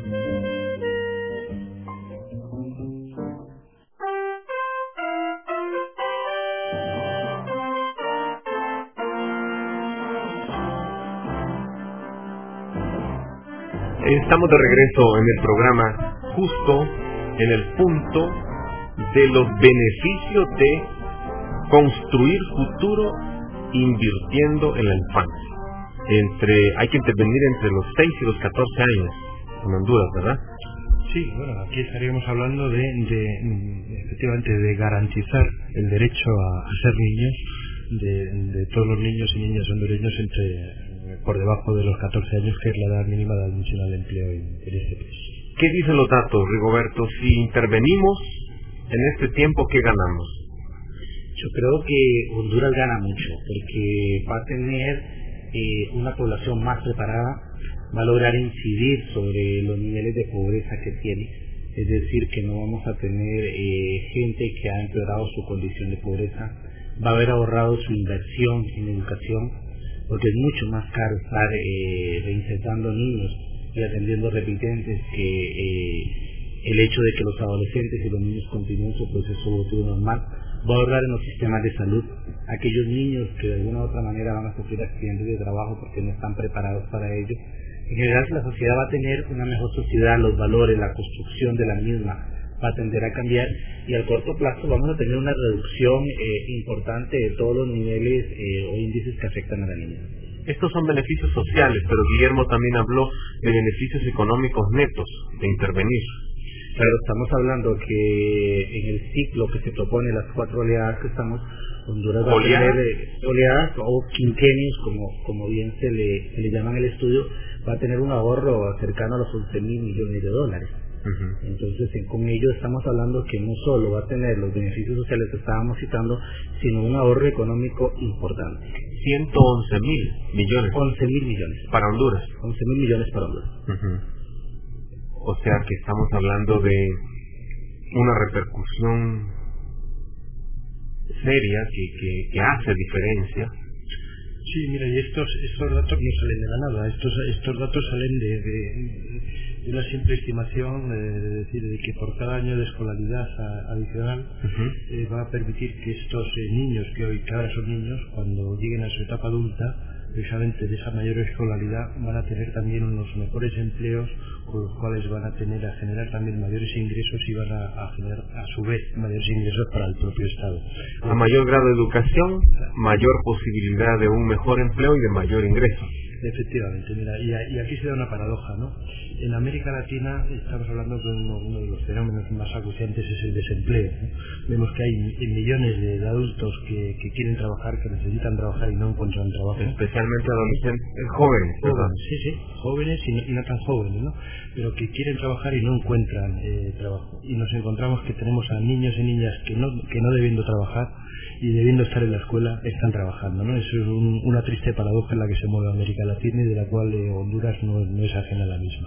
Estamos de regreso en el programa, justo en el punto de los beneficios de construir futuro invirtiendo en la infancia. Entre, hay que intervenir entre los seis y los catorce años en Honduras, ¿verdad? Sí, bueno, aquí estaríamos hablando de, de efectivamente, de garantizar el derecho a, a ser niños de, de todos los niños y niñas hondureños entre por debajo de los catorce años, que es la edad mínima de admisión al empleo en, en este país. ¿Qué dicen los datos, Rigoberto? Si intervenimos en este tiempo, ¿qué ganamos? Yo creo que Honduras gana mucho, porque va a tener eh, una población más preparada, va a lograr incidir sobre los niveles de pobreza que tiene, es decir, que no vamos a tener eh, gente que ha empeorado su condición de pobreza, va a haber ahorrado su inversión en educación, porque es mucho más caro estar eh, reinsertando niños y atendiendo repitentes que eh, el hecho de que los adolescentes y los niños continúen su proceso evolutivo normal. Va a ahorrar en los sistemas de salud aquellos niños que de alguna u otra manera van a sufrir accidentes de trabajo porque no están preparados para ello. En general, la sociedad va a tener una mejor sociedad, los valores, la construcción de la misma va a tender a cambiar, y al corto plazo vamos a tener una reducción eh, importante de todos los niveles eh, o índices que afectan a la niñez. Estos son beneficios sociales, pero Guillermo también habló de beneficios económicos netos de intervenir. Claro, estamos hablando que en el ciclo que se propone, las cuatro oleadas que estamos, Honduras va ¿Oleadas? a tener eh, oleadas o quinquenios, como, como bien se le, se le llama en el estudio, va a tener un ahorro cercano a los once mil millones de dólares. Uh-huh. Entonces, en, con ello estamos hablando que no solo va a tener los beneficios sociales que estábamos citando, sino un ahorro económico importante. ciento once mil millones. once mil millones. Para Honduras. once mil millones para Honduras. Uh-huh. O sea que estamos hablando de una repercusión seria que, que, que hace diferencia. Sí, mira, y estos estos datos no salen de la nada, estos estos datos salen de, de, de una simple estimación, eh, de decir, de que por cada año de escolaridad a, adicional uh-huh. eh, va a permitir que estos eh, niños, que hoy que ahora son niños, cuando lleguen a su etapa adulta, precisamente de esa mayor escolaridad, van a tener también unos mejores empleos, con los cuales van a tener a generar también mayores ingresos y van a, a generar a su vez mayores ingresos para el propio Estado. A mayor grado de educación, mayor posibilidad de un mejor empleo y de mayor ingreso. Efectivamente, mira, y, y aquí se da una paradoja, ¿no? En América Latina estamos hablando de uno, uno de los fenómenos más acuciantes, es el desempleo, ¿no? Vemos que hay millones de, de adultos que, que quieren trabajar, que necesitan trabajar y no encuentran trabajo. Especialmente adolescentes, jóvenes, ¿verdad? Jóvenes, sí, sí, jóvenes y no, y no tan jóvenes, ¿no? Pero que quieren trabajar y no encuentran eh, trabajo. Y nos encontramos que tenemos a niños y niñas que no, que no debiendo trabajar y debiendo estar en la escuela están trabajando, ¿no? Eso es un, una triste paradoja en la que se mueve América Latina y de la cual eh, Honduras no, no es ajena a la misma.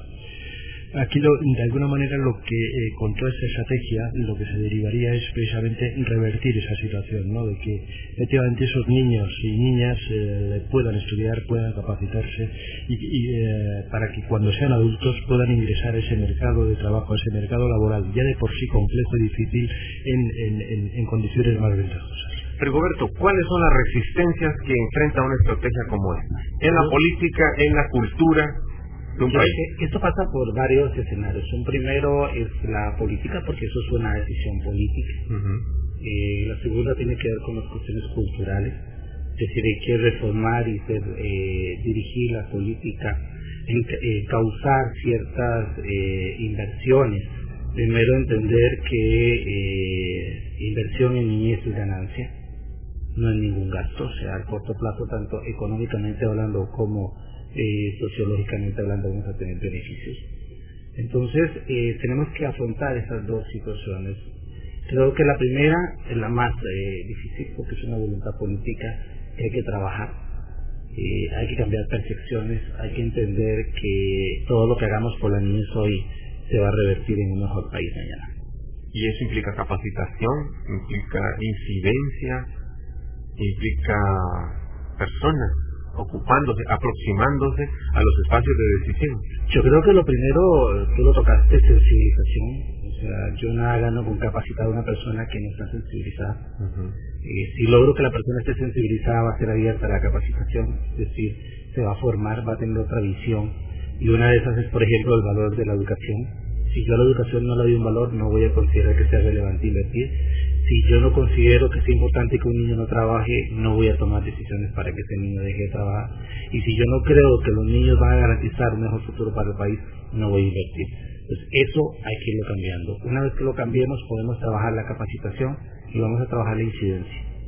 Aquí lo, de alguna manera lo que eh, con toda esta estrategia lo que se derivaría es precisamente revertir esa situación, ¿no? De que efectivamente esos niños y niñas eh, puedan estudiar, puedan capacitarse y, y eh, para que cuando sean adultos puedan ingresar a ese mercado de trabajo, a ese mercado laboral ya de por sí complejo y difícil en, en, en, en condiciones más ventajosas. Rigoberto, ¿cuáles son las resistencias que enfrenta una estrategia como esta? En la política, en la cultura de un Yo país. que esto pasa por varios escenarios. Un primero es la política, porque eso es una decisión política. Uh-huh. Eh, la segunda tiene que ver con las cuestiones culturales, es decir, hay que reformar y ser, eh, dirigir la política, en, eh, causar ciertas eh, inversiones. Primero, entender que eh, inversión en niñez es ganancia, no es ningún gasto, o sea, a corto plazo, tanto económicamente hablando como eh, sociológicamente hablando, vamos a tener beneficios. Entonces, eh, tenemos que afrontar esas dos situaciones. Creo que la primera es la más eh, difícil, porque es una voluntad política que hay que trabajar. Eh, hay que cambiar percepciones, hay que entender que todo lo que hagamos por la niñez hoy se va a revertir en un mejor país mañana. Y eso implica capacitación, implica incidencia, implica personas ocupándose, aproximándose a los espacios de decisión. Yo creo que lo primero, tú lo tocaste, es sensibilización. O sea, yo nada gano con capacitar a una persona que no está sensibilizada. Uh-huh. Eh, si logro que la persona esté sensibilizada, va a ser abierta a la capacitación, es decir, se va a formar, va a tener otra visión. Y una de esas es, por ejemplo, el valor de la educación. Si yo a la educación no le doy un valor, no voy a considerar que sea relevante invertir. Si yo no considero que sea importante que un niño no trabaje, no voy a tomar decisiones para que ese niño deje de trabajar. Y si yo no creo que los niños van a garantizar un mejor futuro para el país, no voy a invertir. Entonces, eso hay que irlo cambiando. Una vez que lo cambiemos, podemos trabajar la capacitación y vamos a trabajar la incidencia.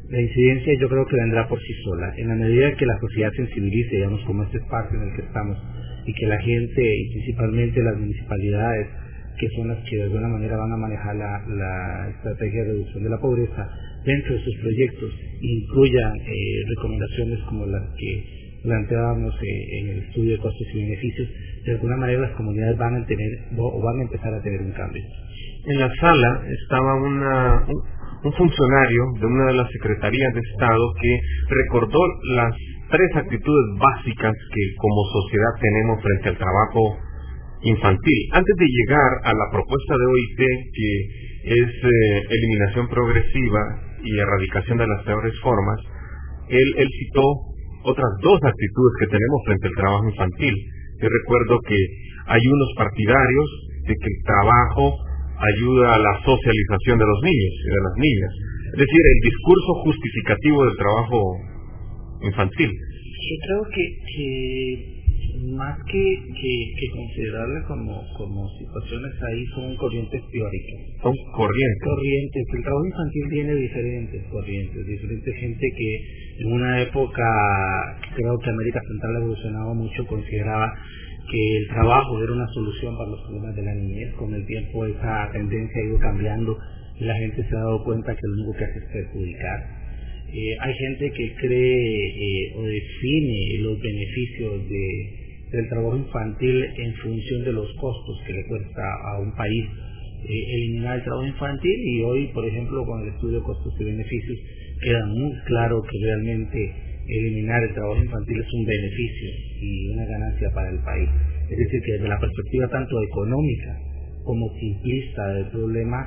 La incidencia yo creo que vendrá por sí sola. En la medida que la sociedad sensibilice, digamos, como este espacio en el que estamos, y que la gente, y principalmente las municipalidades, que son las que de alguna manera van a manejar la, la estrategia de reducción de la pobreza, dentro de sus proyectos incluyan eh, recomendaciones como las que planteábamos eh, en el estudio de costos y beneficios, de alguna manera las comunidades van a tener o van a empezar a tener un cambio. En la sala estaba una, un, un funcionario de una de las secretarías de Estado que recordó las tres actitudes básicas que como sociedad tenemos frente al trabajo infantil. Antes de llegar a la propuesta de O I T, que es eh, eliminación progresiva y erradicación de las peores formas, él, él citó otras dos actitudes que tenemos frente al trabajo infantil. Yo recuerdo que hay unos partidarios de que el trabajo ayuda a la socialización de los niños y de las niñas. Es decir, el discurso justificativo del trabajo infantil. Yo creo que, que más que, que, que considerarle como, como situaciones ahí, son corrientes teóricas. Son corrientes. Corrientes. El trabajo infantil tiene diferentes corrientes, diferente gente que en una época, creo que América Central ha evolucionado mucho, consideraba que el trabajo era una solución para los problemas de la niñez. Con el tiempo esa tendencia ha ido cambiando y la gente se ha dado cuenta que lo único que hace es perjudicar. Eh, hay gente que cree eh, o define los beneficios de, del trabajo infantil en función de los costos que le cuesta a un país eh, eliminar el trabajo infantil, y hoy, por ejemplo, con el estudio de costos y beneficios queda muy claro que realmente eliminar el trabajo infantil es un beneficio y una ganancia para el país. Es decir, que desde la perspectiva tanto económica como simplista del problema,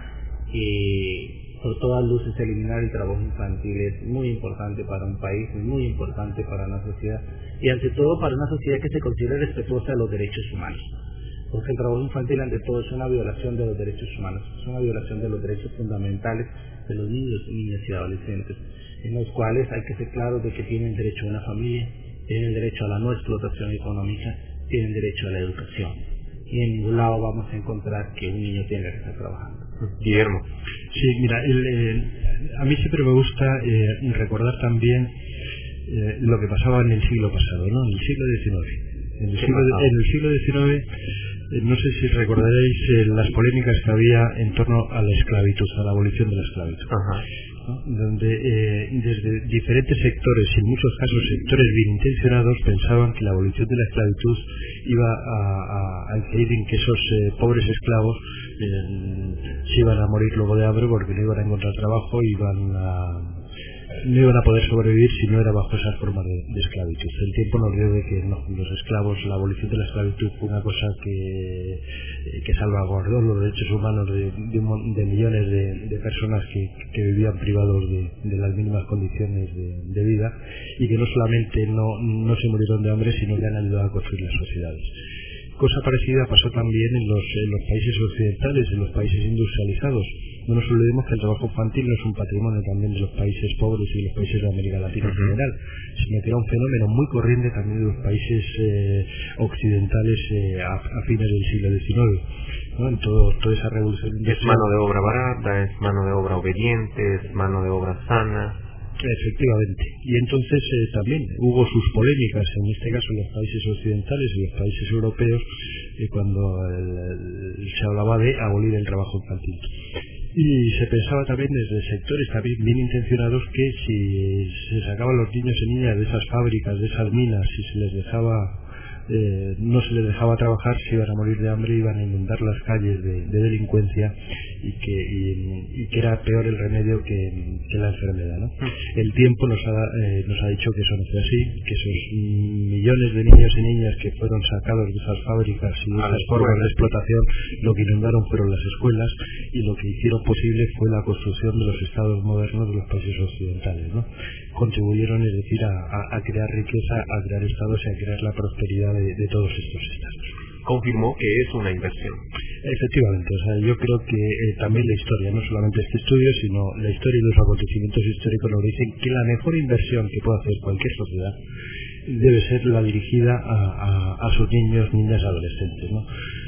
eh, por todas luces eliminar el trabajo infantil es muy importante para un país, es muy importante para una sociedad, y ante todo para una sociedad que se considere respetuosa de los derechos humanos, porque el trabajo infantil ante todo es una violación de los derechos humanos, es una violación de los derechos fundamentales de los niños, niñas y adolescentes, en los cuales hay que ser claros de que tienen derecho a una familia, tienen derecho a la no explotación económica, tienen derecho a la educación, y en ningún lado vamos a encontrar que un niño tenga que estar trabajando. Guillermo. Sí, mira, el, el, a mí siempre me gusta eh, recordar también eh, lo que pasaba en el siglo pasado, ¿no? En el siglo diecinueve. En el siglo, en el siglo diecinueve, eh, no sé si recordaréis eh, las polémicas que había en torno a la esclavitud, a la abolición de la esclavitud. Ajá. ¿No? Donde eh, desde diferentes sectores, y en muchos casos sectores bien intencionados, pensaban que la abolición de la esclavitud iba a, a, a incidir en que esos eh, pobres esclavos eh, se iban a morir luego de hambre porque no iban a encontrar trabajo, iban a, no iban a poder sobrevivir si no era bajo esa forma de, de esclavitud. El tiempo nos dio de que no, los esclavos, la abolición de la esclavitud fue una cosa que, que salvaguardó los derechos humanos de, de, de millones de, de personas que, que vivían privados de, de las mínimas condiciones de, de vida, y que no solamente no, no se murieron de hambre, sino que han ayudado a construir las sociedades. Cosa parecida pasó también en los, en los países occidentales, en los países industrializados. No nos olvidemos que el trabajo infantil no es un patrimonio también de los países pobres y de los países de América Latina en general, sino que era un fenómeno muy corriente también de los países eh, occidentales eh, a, a fines del siglo diecinueve, ¿no? En todo, toda esa revolución. Es mano de obra barata, es mano de obra obediente, es mano de obra sana. Efectivamente. Y entonces eh, también hubo sus polémicas, en este caso en los países occidentales y los países europeos, eh, cuando el, el, se hablaba de abolir el trabajo infantil. Y se pensaba también desde sectores también bien intencionados que si se sacaban los niños y niñas de esas fábricas, de esas minas, si se les dejaba eh, no se les dejaba trabajar, se iban a morir de hambre, iban a inundar las calles de, de delincuencia, y que y, y que era peor el remedio que, que la enfermedad, ¿no? El tiempo nos ha eh, nos ha dicho que eso no fue así, que esos millones de niños y niñas que fueron sacados de esas fábricas y de esas formas de explotación, lo que inundaron fueron las escuelas, y lo que hicieron posible fue la construcción de los estados modernos de los países occidentales, ¿no? Contribuyeron, es decir, a, a, a crear riqueza, a crear estados y a crear la prosperidad de, de todos estos estados. Confirmó que es una inversión. Efectivamente, o sea, yo creo que eh, también la historia, no solamente este estudio, sino la historia y los acontecimientos históricos nos dicen que la mejor inversión que puede hacer cualquier sociedad debe ser la dirigida a, a, a sus niños, niñas y adolescentes, ¿no?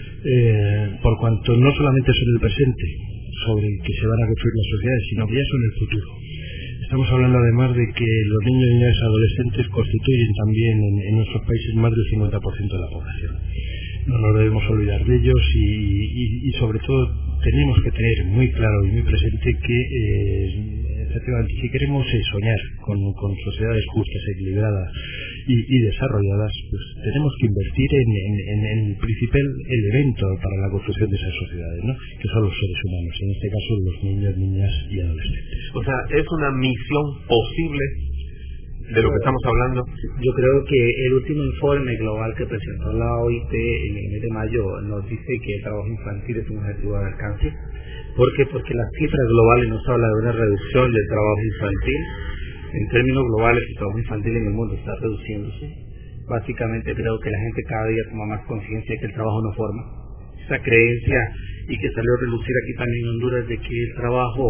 Eh, por cuanto no solamente son el presente sobre el que se van a construir las sociedades, sino que ya son el futuro. estamos hablando además de que los niños y niñas adolescentes constituyen también en, en nuestros países más del cincuenta por ciento de la población. No nos debemos olvidar de ellos y, y, y sobre todo tenemos que tener muy claro y muy presente que eh, efectivamente si queremos eh, soñar con, con sociedades justas, equilibradas y, y desarrolladas, pues tenemos que invertir en, en, en, en el principal elemento para la construcción de esas sociedades, ¿no? Que son los seres humanos, en este caso los niños, niñas y adolescentes. O sea, es una misión posible de lo que estamos hablando. Yo creo que el último informe global que presentó la O I T en el mes de mayo nos dice que el trabajo infantil es un objetivo de alcance. ¿Por qué? Porque las cifras globales nos hablan de una reducción del trabajo infantil. En términos globales, el trabajo infantil en el mundo está reduciéndose. Básicamente creo que la gente cada día toma más conciencia de que el trabajo no forma. Esa creencia, y que salió a relucir aquí también en Honduras, de que el trabajo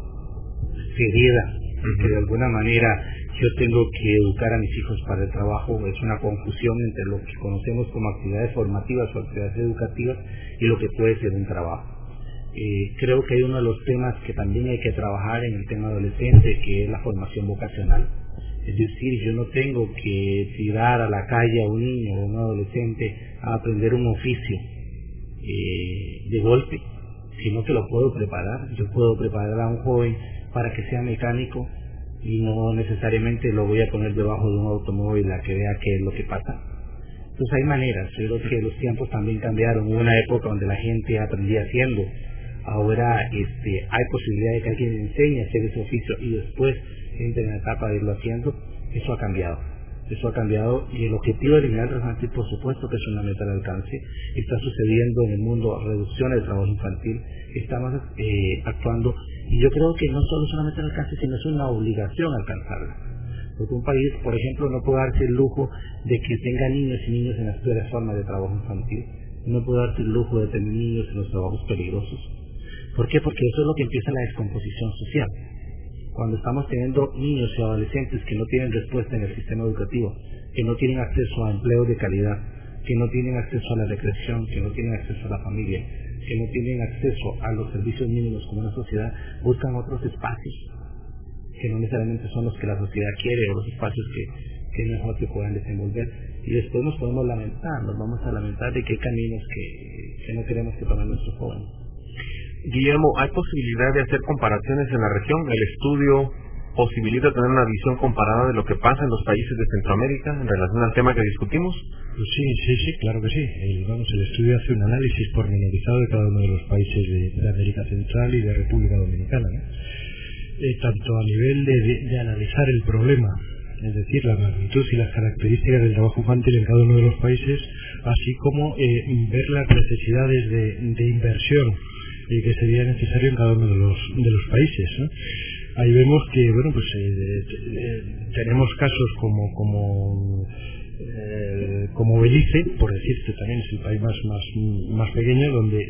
se hereda, que de alguna manera yo tengo que educar a mis hijos para el trabajo. Es una confusión entre lo que conocemos como actividades formativas o actividades educativas y lo que puede ser un trabajo. Eh, creo que hay uno de los temas que también hay que trabajar en el tema adolescente, que es la formación vocacional. Es decir, yo no tengo que tirar a la calle a un niño o a un adolescente a aprender un oficio eh, de golpe, sino que lo puedo preparar. Yo puedo preparar a un joven para que sea mecánico y no necesariamente lo voy a poner debajo de un automóvil a que vea qué es lo que pasa. Entonces hay maneras. Yo creo que los tiempos también cambiaron. Hubo una época donde la gente aprendía haciendo. Ahora este, hay posibilidad de que alguien le enseñe a hacer ese oficio y después entre en la etapa de irlo haciendo. Eso ha cambiado. Eso ha cambiado y el objetivo de eliminar el trabajo infantil, por supuesto que es una meta de alcance. Está sucediendo en el mundo reducción del trabajo infantil. Estamos eh, actuando y yo creo que no solo es una meta de alcance, sino es una obligación alcanzarla. Porque un país, por ejemplo, no puede darse el lujo de que tenga niños y niños en las peores formas de trabajo infantil. No puede darse el lujo de tener niños en los trabajos peligrosos. ¿Por qué? Porque eso es lo que empieza la descomposición social. Cuando estamos teniendo niños y adolescentes que no tienen respuesta en el sistema educativo, que no tienen acceso a empleos de calidad, que no tienen acceso a la recreación, que no tienen acceso a la familia, que no tienen acceso a los servicios mínimos como una sociedad, buscan otros espacios que no necesariamente son los que la sociedad quiere o los espacios que, que es mejor que puedan desenvolver. Y después nos podemos lamentar, nos vamos a lamentar de que hay caminos que, que no queremos que tomen nuestros jóvenes. Guillermo, ¿hay posibilidad de hacer comparaciones en la región? ¿El estudio posibilita tener una visión comparada de lo que pasa en los países de Centroamérica en relación al tema que discutimos? Pues sí, sí, sí, claro que sí. El, vamos, el estudio hace un análisis pormenorizado de cada uno de los países de, de América Central y de República Dominicana, ¿no? Eh, tanto a nivel de, de, de analizar el problema, es decir, la magnitud y las características del trabajo infantil en cada uno de los países, así como eh, ver las necesidades de, de inversión eh, que sería necesario en cada uno de los, de los países, ¿no? Ahí vemos que, bueno, pues eh, eh, tenemos casos como como eh, como Belice, por decir que también es el país más más, más pequeño, donde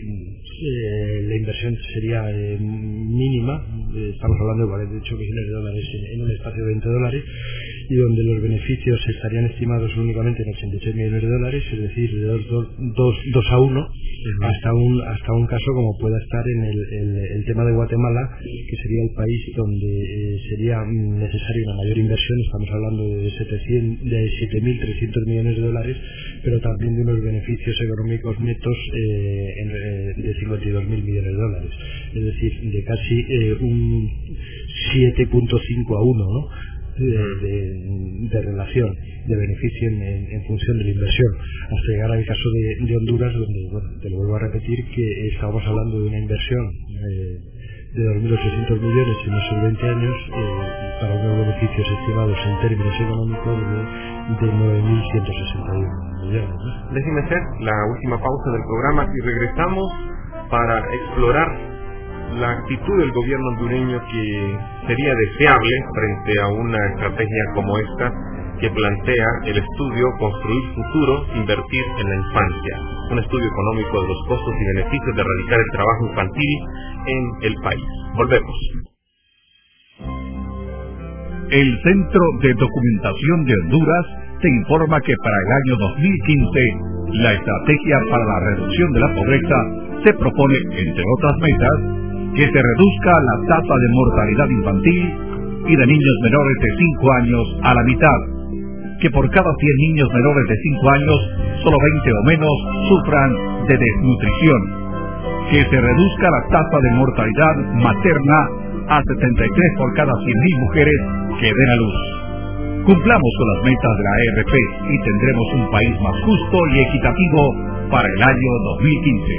eh, la inversión sería eh, mínima, eh, estamos hablando de cuarenta y ocho millones de dólares en, en un espacio de veinte dólares, y donde los beneficios estarían estimados únicamente en ochenta y seis millones de dólares, es decir, de dos a uno, uh-huh. hasta un hasta un caso como pueda estar en el, el, el tema de Guatemala, que sería el país donde eh, sería necesaria una mayor inversión. Estamos hablando de, setecientos, de siete mil trescientos millones de dólares, pero también de unos beneficios económicos netos eh, en, eh, de cincuenta y dos mil millones de dólares, es decir, de casi eh, un siete punto cinco a uno, ¿no? De, de, de relación de beneficio en, en, en función de la inversión, hasta llegar al caso de, de Honduras, donde, bueno, te lo vuelvo a repetir, que estábamos hablando de una inversión eh, de dos mil ochocientos millones en esos veinte años, eh, para unos beneficios estimados en términos económicos de, de nueve mil ciento sesenta y uno millones, ¿no? Déjeme hacer la última pausa del programa y regresamos para explorar la actitud del gobierno hondureño, que sería deseable frente a una estrategia como esta que plantea el estudio Construir Futuro, Invertir en la Infancia, un estudio económico de los costos y beneficios de erradicar el trabajo infantil en el país. Volvemos. El Centro de Documentación de Honduras te informa que para el año dos mil quince la estrategia para la reducción de la pobreza se propone, entre otras metas, que se reduzca la tasa de mortalidad infantil, y de niños menores de cinco años a la mitad. Que por cada cien niños menores de cinco años, solo veinte o menos sufran de desnutrición. Que se reduzca la tasa de mortalidad materna a setenta y tres por cada cien mil mujeres que den a luz. Cumplamos con las metas de la A R P y tendremos un país más justo y equitativo para el año dos mil quince.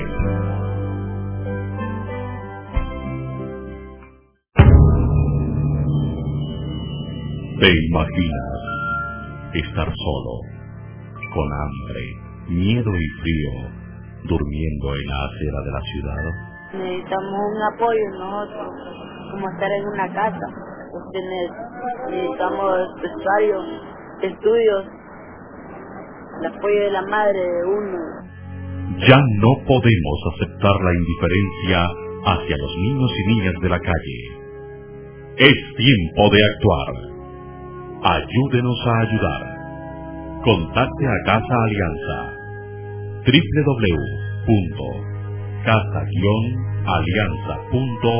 ¿Te imaginas estar solo, con hambre, miedo y frío, durmiendo en la acera de la ciudad? Necesitamos un apoyo nosotros, como estar en una casa. Pues necesitamos vestuario, estudios, el apoyo de la madre de uno. Ya no podemos aceptar la indiferencia hacia los niños y niñas de la calle. Es tiempo de actuar. Ayúdenos a ayudar. Contacte a Casa Alianza. doble u doble u doble u punto casa alianza punto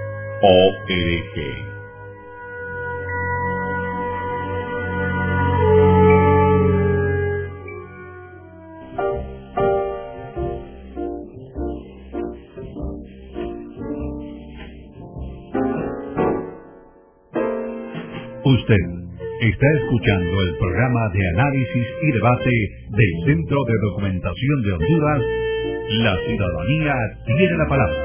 org. Usted está escuchando el programa de análisis y debate del Centro de Documentación de Honduras. La ciudadanía tiene la palabra.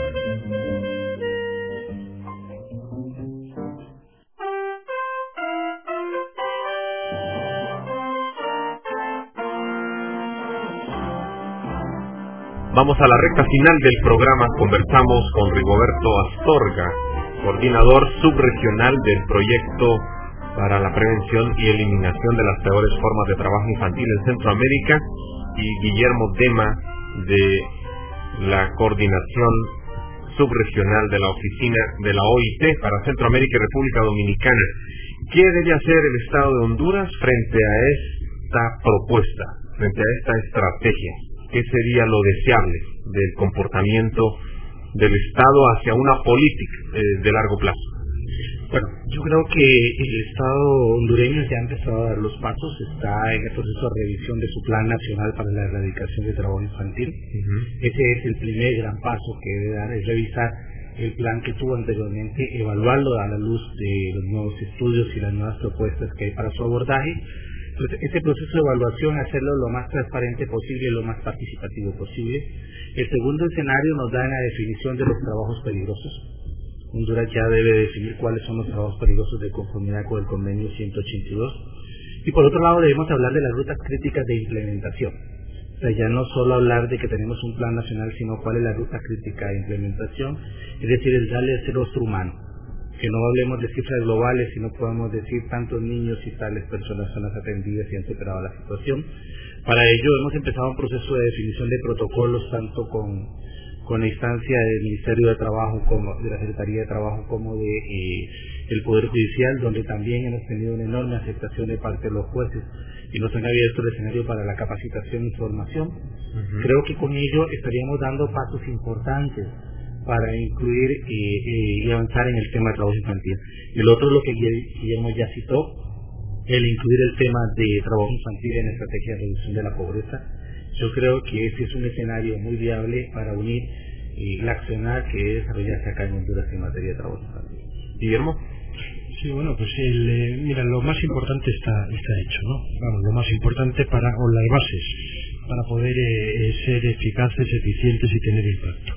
Vamos a la recta final del programa. Conversamos con Rigoberto Astorga, coordinador subregional del proyecto para la prevención y eliminación de las peores formas de trabajo infantil en Centroamérica, y Guillermo Dema, de la coordinación subregional de la oficina de la O I T para Centroamérica y República Dominicana. ¿Qué debe hacer el Estado de Honduras frente a esta propuesta, frente a esta estrategia? ¿Qué sería lo deseable del comportamiento del Estado hacia una política eh, de largo plazo? Bueno, yo creo que el Estado hondureño ya ha empezado a dar los pasos, está en el proceso de revisión de su Plan Nacional para la Erradicación del Trabajo Infantil. Uh-huh. Ese es el primer gran paso que debe dar, es revisar el plan que tuvo anteriormente, evaluarlo a la luz de los nuevos estudios y las nuevas propuestas que hay para su abordaje. Entonces, este proceso de evaluación, hacerlo lo más transparente posible y lo más participativo posible. El segundo escenario nos da en la definición de los trabajos peligrosos. Honduras ya debe definir cuáles son los trabajos peligrosos de conformidad con el convenio ciento ochenta y dos. Y por otro lado debemos hablar de las rutas críticas de implementación. O sea, ya no solo hablar de que tenemos un plan nacional, sino cuál es la ruta crítica de implementación, es decir, el darle ese rostro humano. Que no hablemos de cifras globales, sino podemos decir tantos niños y tales personas son las atendidas y han superado la situación. Para ello hemos empezado un proceso de definición de protocolos, tanto con con la instancia del Ministerio de Trabajo, como de la Secretaría de Trabajo, como de eh, el Poder Judicial, donde también hemos tenido una enorme aceptación de parte de los jueces y nos han abierto el escenario para la capacitación y formación. Uh-huh. Creo que con ello estaríamos dando pasos importantes para incluir eh, eh, y avanzar en el tema de trabajo infantil. Y el otro es lo que Guillermo ya citó, el incluir el tema de trabajo infantil en la estrategia de reducción de la pobreza. Yo creo que ese es un escenario muy viable para unir eh, la accionar que debe desarrollarse acá en Honduras en materia de trabajo infantil. Guillermo. Sí, bueno, pues el, eh, mira, lo más importante está está hecho, ¿no? Vamos, lo más importante para, o las bases, para poder eh, ser eficaces, eficientes y tener impacto.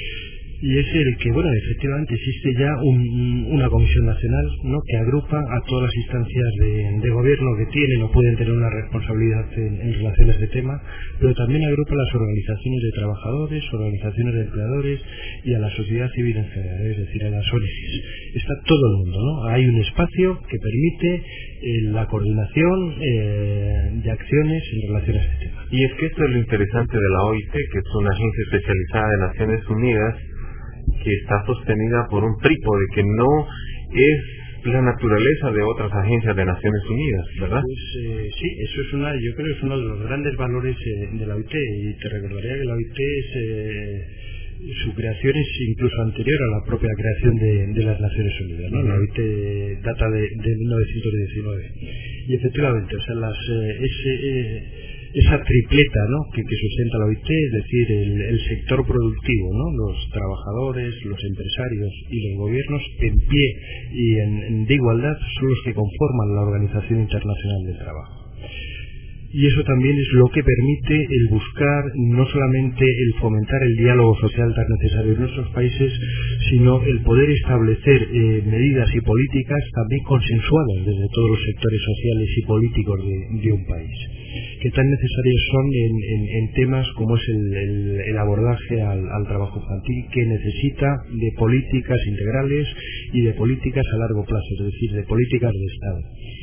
Y es el que, bueno, efectivamente existe ya un, una comisión nacional, ¿no?, que agrupa a todas las instancias de, de gobierno que tienen o pueden tener una responsabilidad en, en relación a este tema, pero también agrupa a las organizaciones de trabajadores, organizaciones de empleadores y a la sociedad civil en general, es decir, a las O N Gs. Está todo el mundo, ¿no? Hay un espacio que permite eh, la coordinación eh, de acciones en relación a este tema. Y es que esto es lo interesante de la O I T, que es una agencia especializada de Naciones Unidas, que está sostenida por un trípode que no es la naturaleza de otras agencias de Naciones Unidas, ¿verdad? Pues eh, sí, eso es una, yo creo que es uno de los grandes valores eh, de la O I T, y te recordaría que la O I T es, eh, su creación es incluso anterior a la propia creación de, de las Naciones Unidas, ¿no? La O I T data de, de mil novecientos diecinueve. Y efectivamente, o sea, las, eh, ese, eh, esa tripleta, ¿no?, que, que sustenta la O I T, es decir, el, el sector productivo, ¿no?, los trabajadores, los empresarios y los gobiernos, en pie y en, en de igualdad, son los que conforman la Organización Internacional del Trabajo. Y eso también es lo que permite el buscar no solamente el fomentar el diálogo social tan necesario en nuestros países, sino el poder establecer eh, medidas y políticas también consensuadas desde todos los sectores sociales y políticos de, de un país, que tan necesarios son en, en, en temas como es el, el, el abordaje al, al trabajo infantil, que necesita de políticas integrales y de políticas a largo plazo, es decir, de políticas de Estado.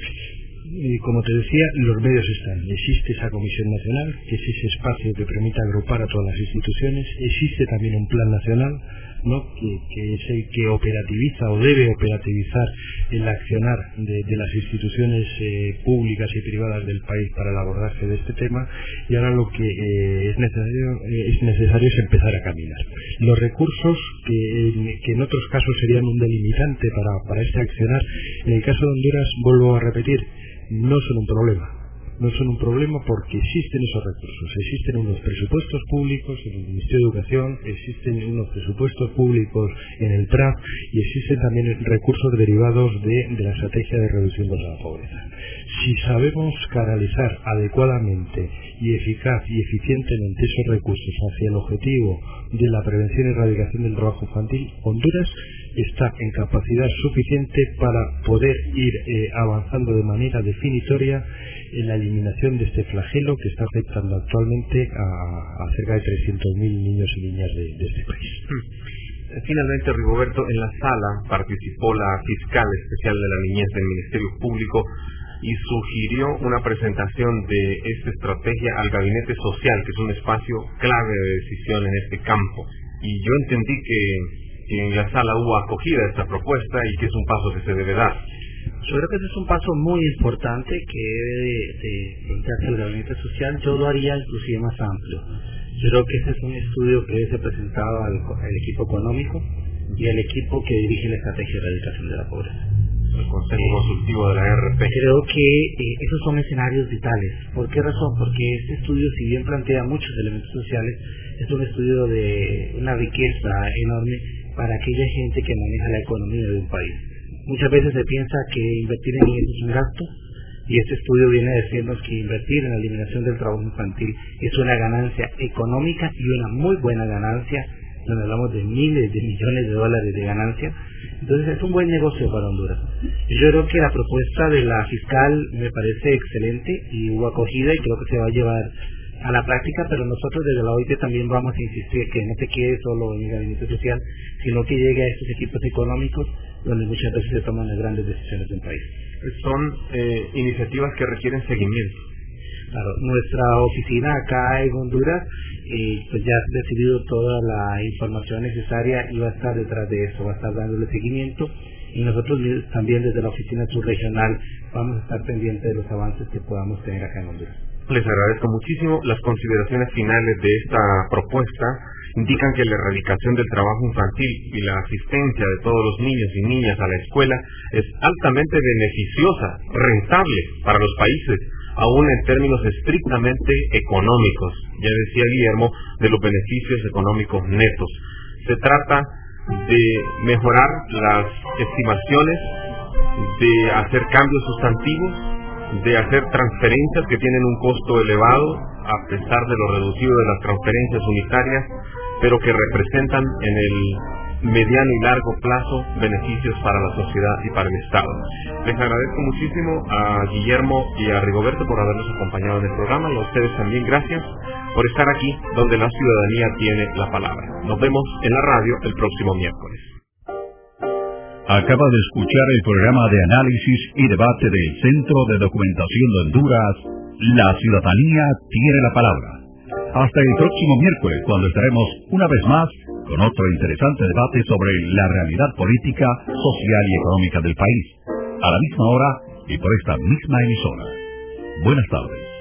Y como te decía, los medios están. Existe esa Comisión Nacional, que es ese espacio que permite agrupar a todas las instituciones. Existe también un Plan Nacional, ¿no?, que, que es el que operativiza o debe operativizar el accionar de, de las instituciones eh, públicas y privadas del país para el abordaje de este tema. Y ahora lo que eh, es necesario eh, es necesario es empezar a caminar. Los recursos que, que en otros casos serían un delimitante para, para este accionar, en el caso de Honduras, vuelvo a repetir, no son un problema. No son un problema porque existen esos recursos. Existen unos presupuestos públicos en el Ministerio de Educación, existen unos presupuestos públicos en el T R A P y existen también recursos derivados de, de la estrategia de reducción de la pobreza. Si sabemos canalizar adecuadamente y eficaz y eficientemente esos recursos hacia el objetivo de la prevención y erradicación del trabajo infantil, Honduras está en capacidad suficiente para poder ir eh, avanzando de manera definitoria en la eliminación de este flagelo que está afectando actualmente a, a cerca de trescientos mil niños y niñas de, de este país. Finalmente, Rigoberto, en la sala participó la fiscal especial de la niñez del Ministerio Público y sugirió una presentación de esta estrategia al Gabinete Social, que es un espacio clave de decisión en este campo. Y yo entendí que en la sala hubo acogida a esta propuesta y que es un paso que se debe dar. Yo creo que ese es un paso muy importante que debe de, de plantearse el Gabinete Social. Yo lo haría inclusive más amplio. Yo creo que ese es un estudio que debe ser presentado al, al equipo económico y al equipo que dirige la estrategia de erradicación de la pobreza. El Consejo eh, Consultivo de la R P. Creo que eh, esos son escenarios vitales. ¿Por qué razón? Porque este estudio, si bien plantea muchos elementos sociales, es un estudio de una riqueza enorme para aquella gente que maneja la economía de un país. Muchas veces se piensa que invertir en niños es un gasto, y este estudio viene a decirnos que invertir en la eliminación del trabajo infantil es una ganancia económica y una muy buena ganancia, donde hablamos de miles de millones de dólares de ganancia. Entonces es un buen negocio para Honduras. Yo creo que la propuesta de la fiscal me parece excelente y hubo acogida y creo que se va a llevar a la práctica, pero nosotros desde la O I T también vamos a insistir que no se quede solo en el gabinete social, sino que llegue a estos equipos económicos donde muchas veces se toman las grandes decisiones del país. Son eh, iniciativas que requieren seguimiento. Claro, nuestra oficina acá en Honduras eh, pues ya ha recibido toda la información necesaria y va a estar detrás de eso, va a estar dándole seguimiento, y nosotros también desde la oficina subregional vamos a estar pendientes de los avances que podamos tener acá en Honduras. Les agradezco muchísimo. Las consideraciones finales de esta propuesta indican que la erradicación del trabajo infantil y la asistencia de todos los niños y niñas a la escuela es altamente beneficiosa, rentable para los países, aún en términos estrictamente económicos. Ya decía Guillermo de los beneficios económicos netos. Se trata de mejorar las estimaciones, de hacer cambios sustantivos, de hacer transferencias que tienen un costo elevado, a pesar de lo reducido de las transferencias unitarias, pero que representan en el mediano y largo plazo beneficios para la sociedad y para el Estado. Les agradezco muchísimo a Guillermo y a Rigoberto por habernos acompañado en el programa, y a ustedes también gracias por estar aquí donde la ciudadanía tiene la palabra. Nos vemos en la radio el próximo miércoles. Acaba de escuchar el programa de análisis y debate del Centro de Documentación de Honduras, La Ciudadanía tiene la palabra. Hasta el próximo miércoles, cuando estaremos una vez más con otro interesante debate sobre la realidad política, social y económica del país, a la misma hora y por esta misma emisora. Buenas tardes.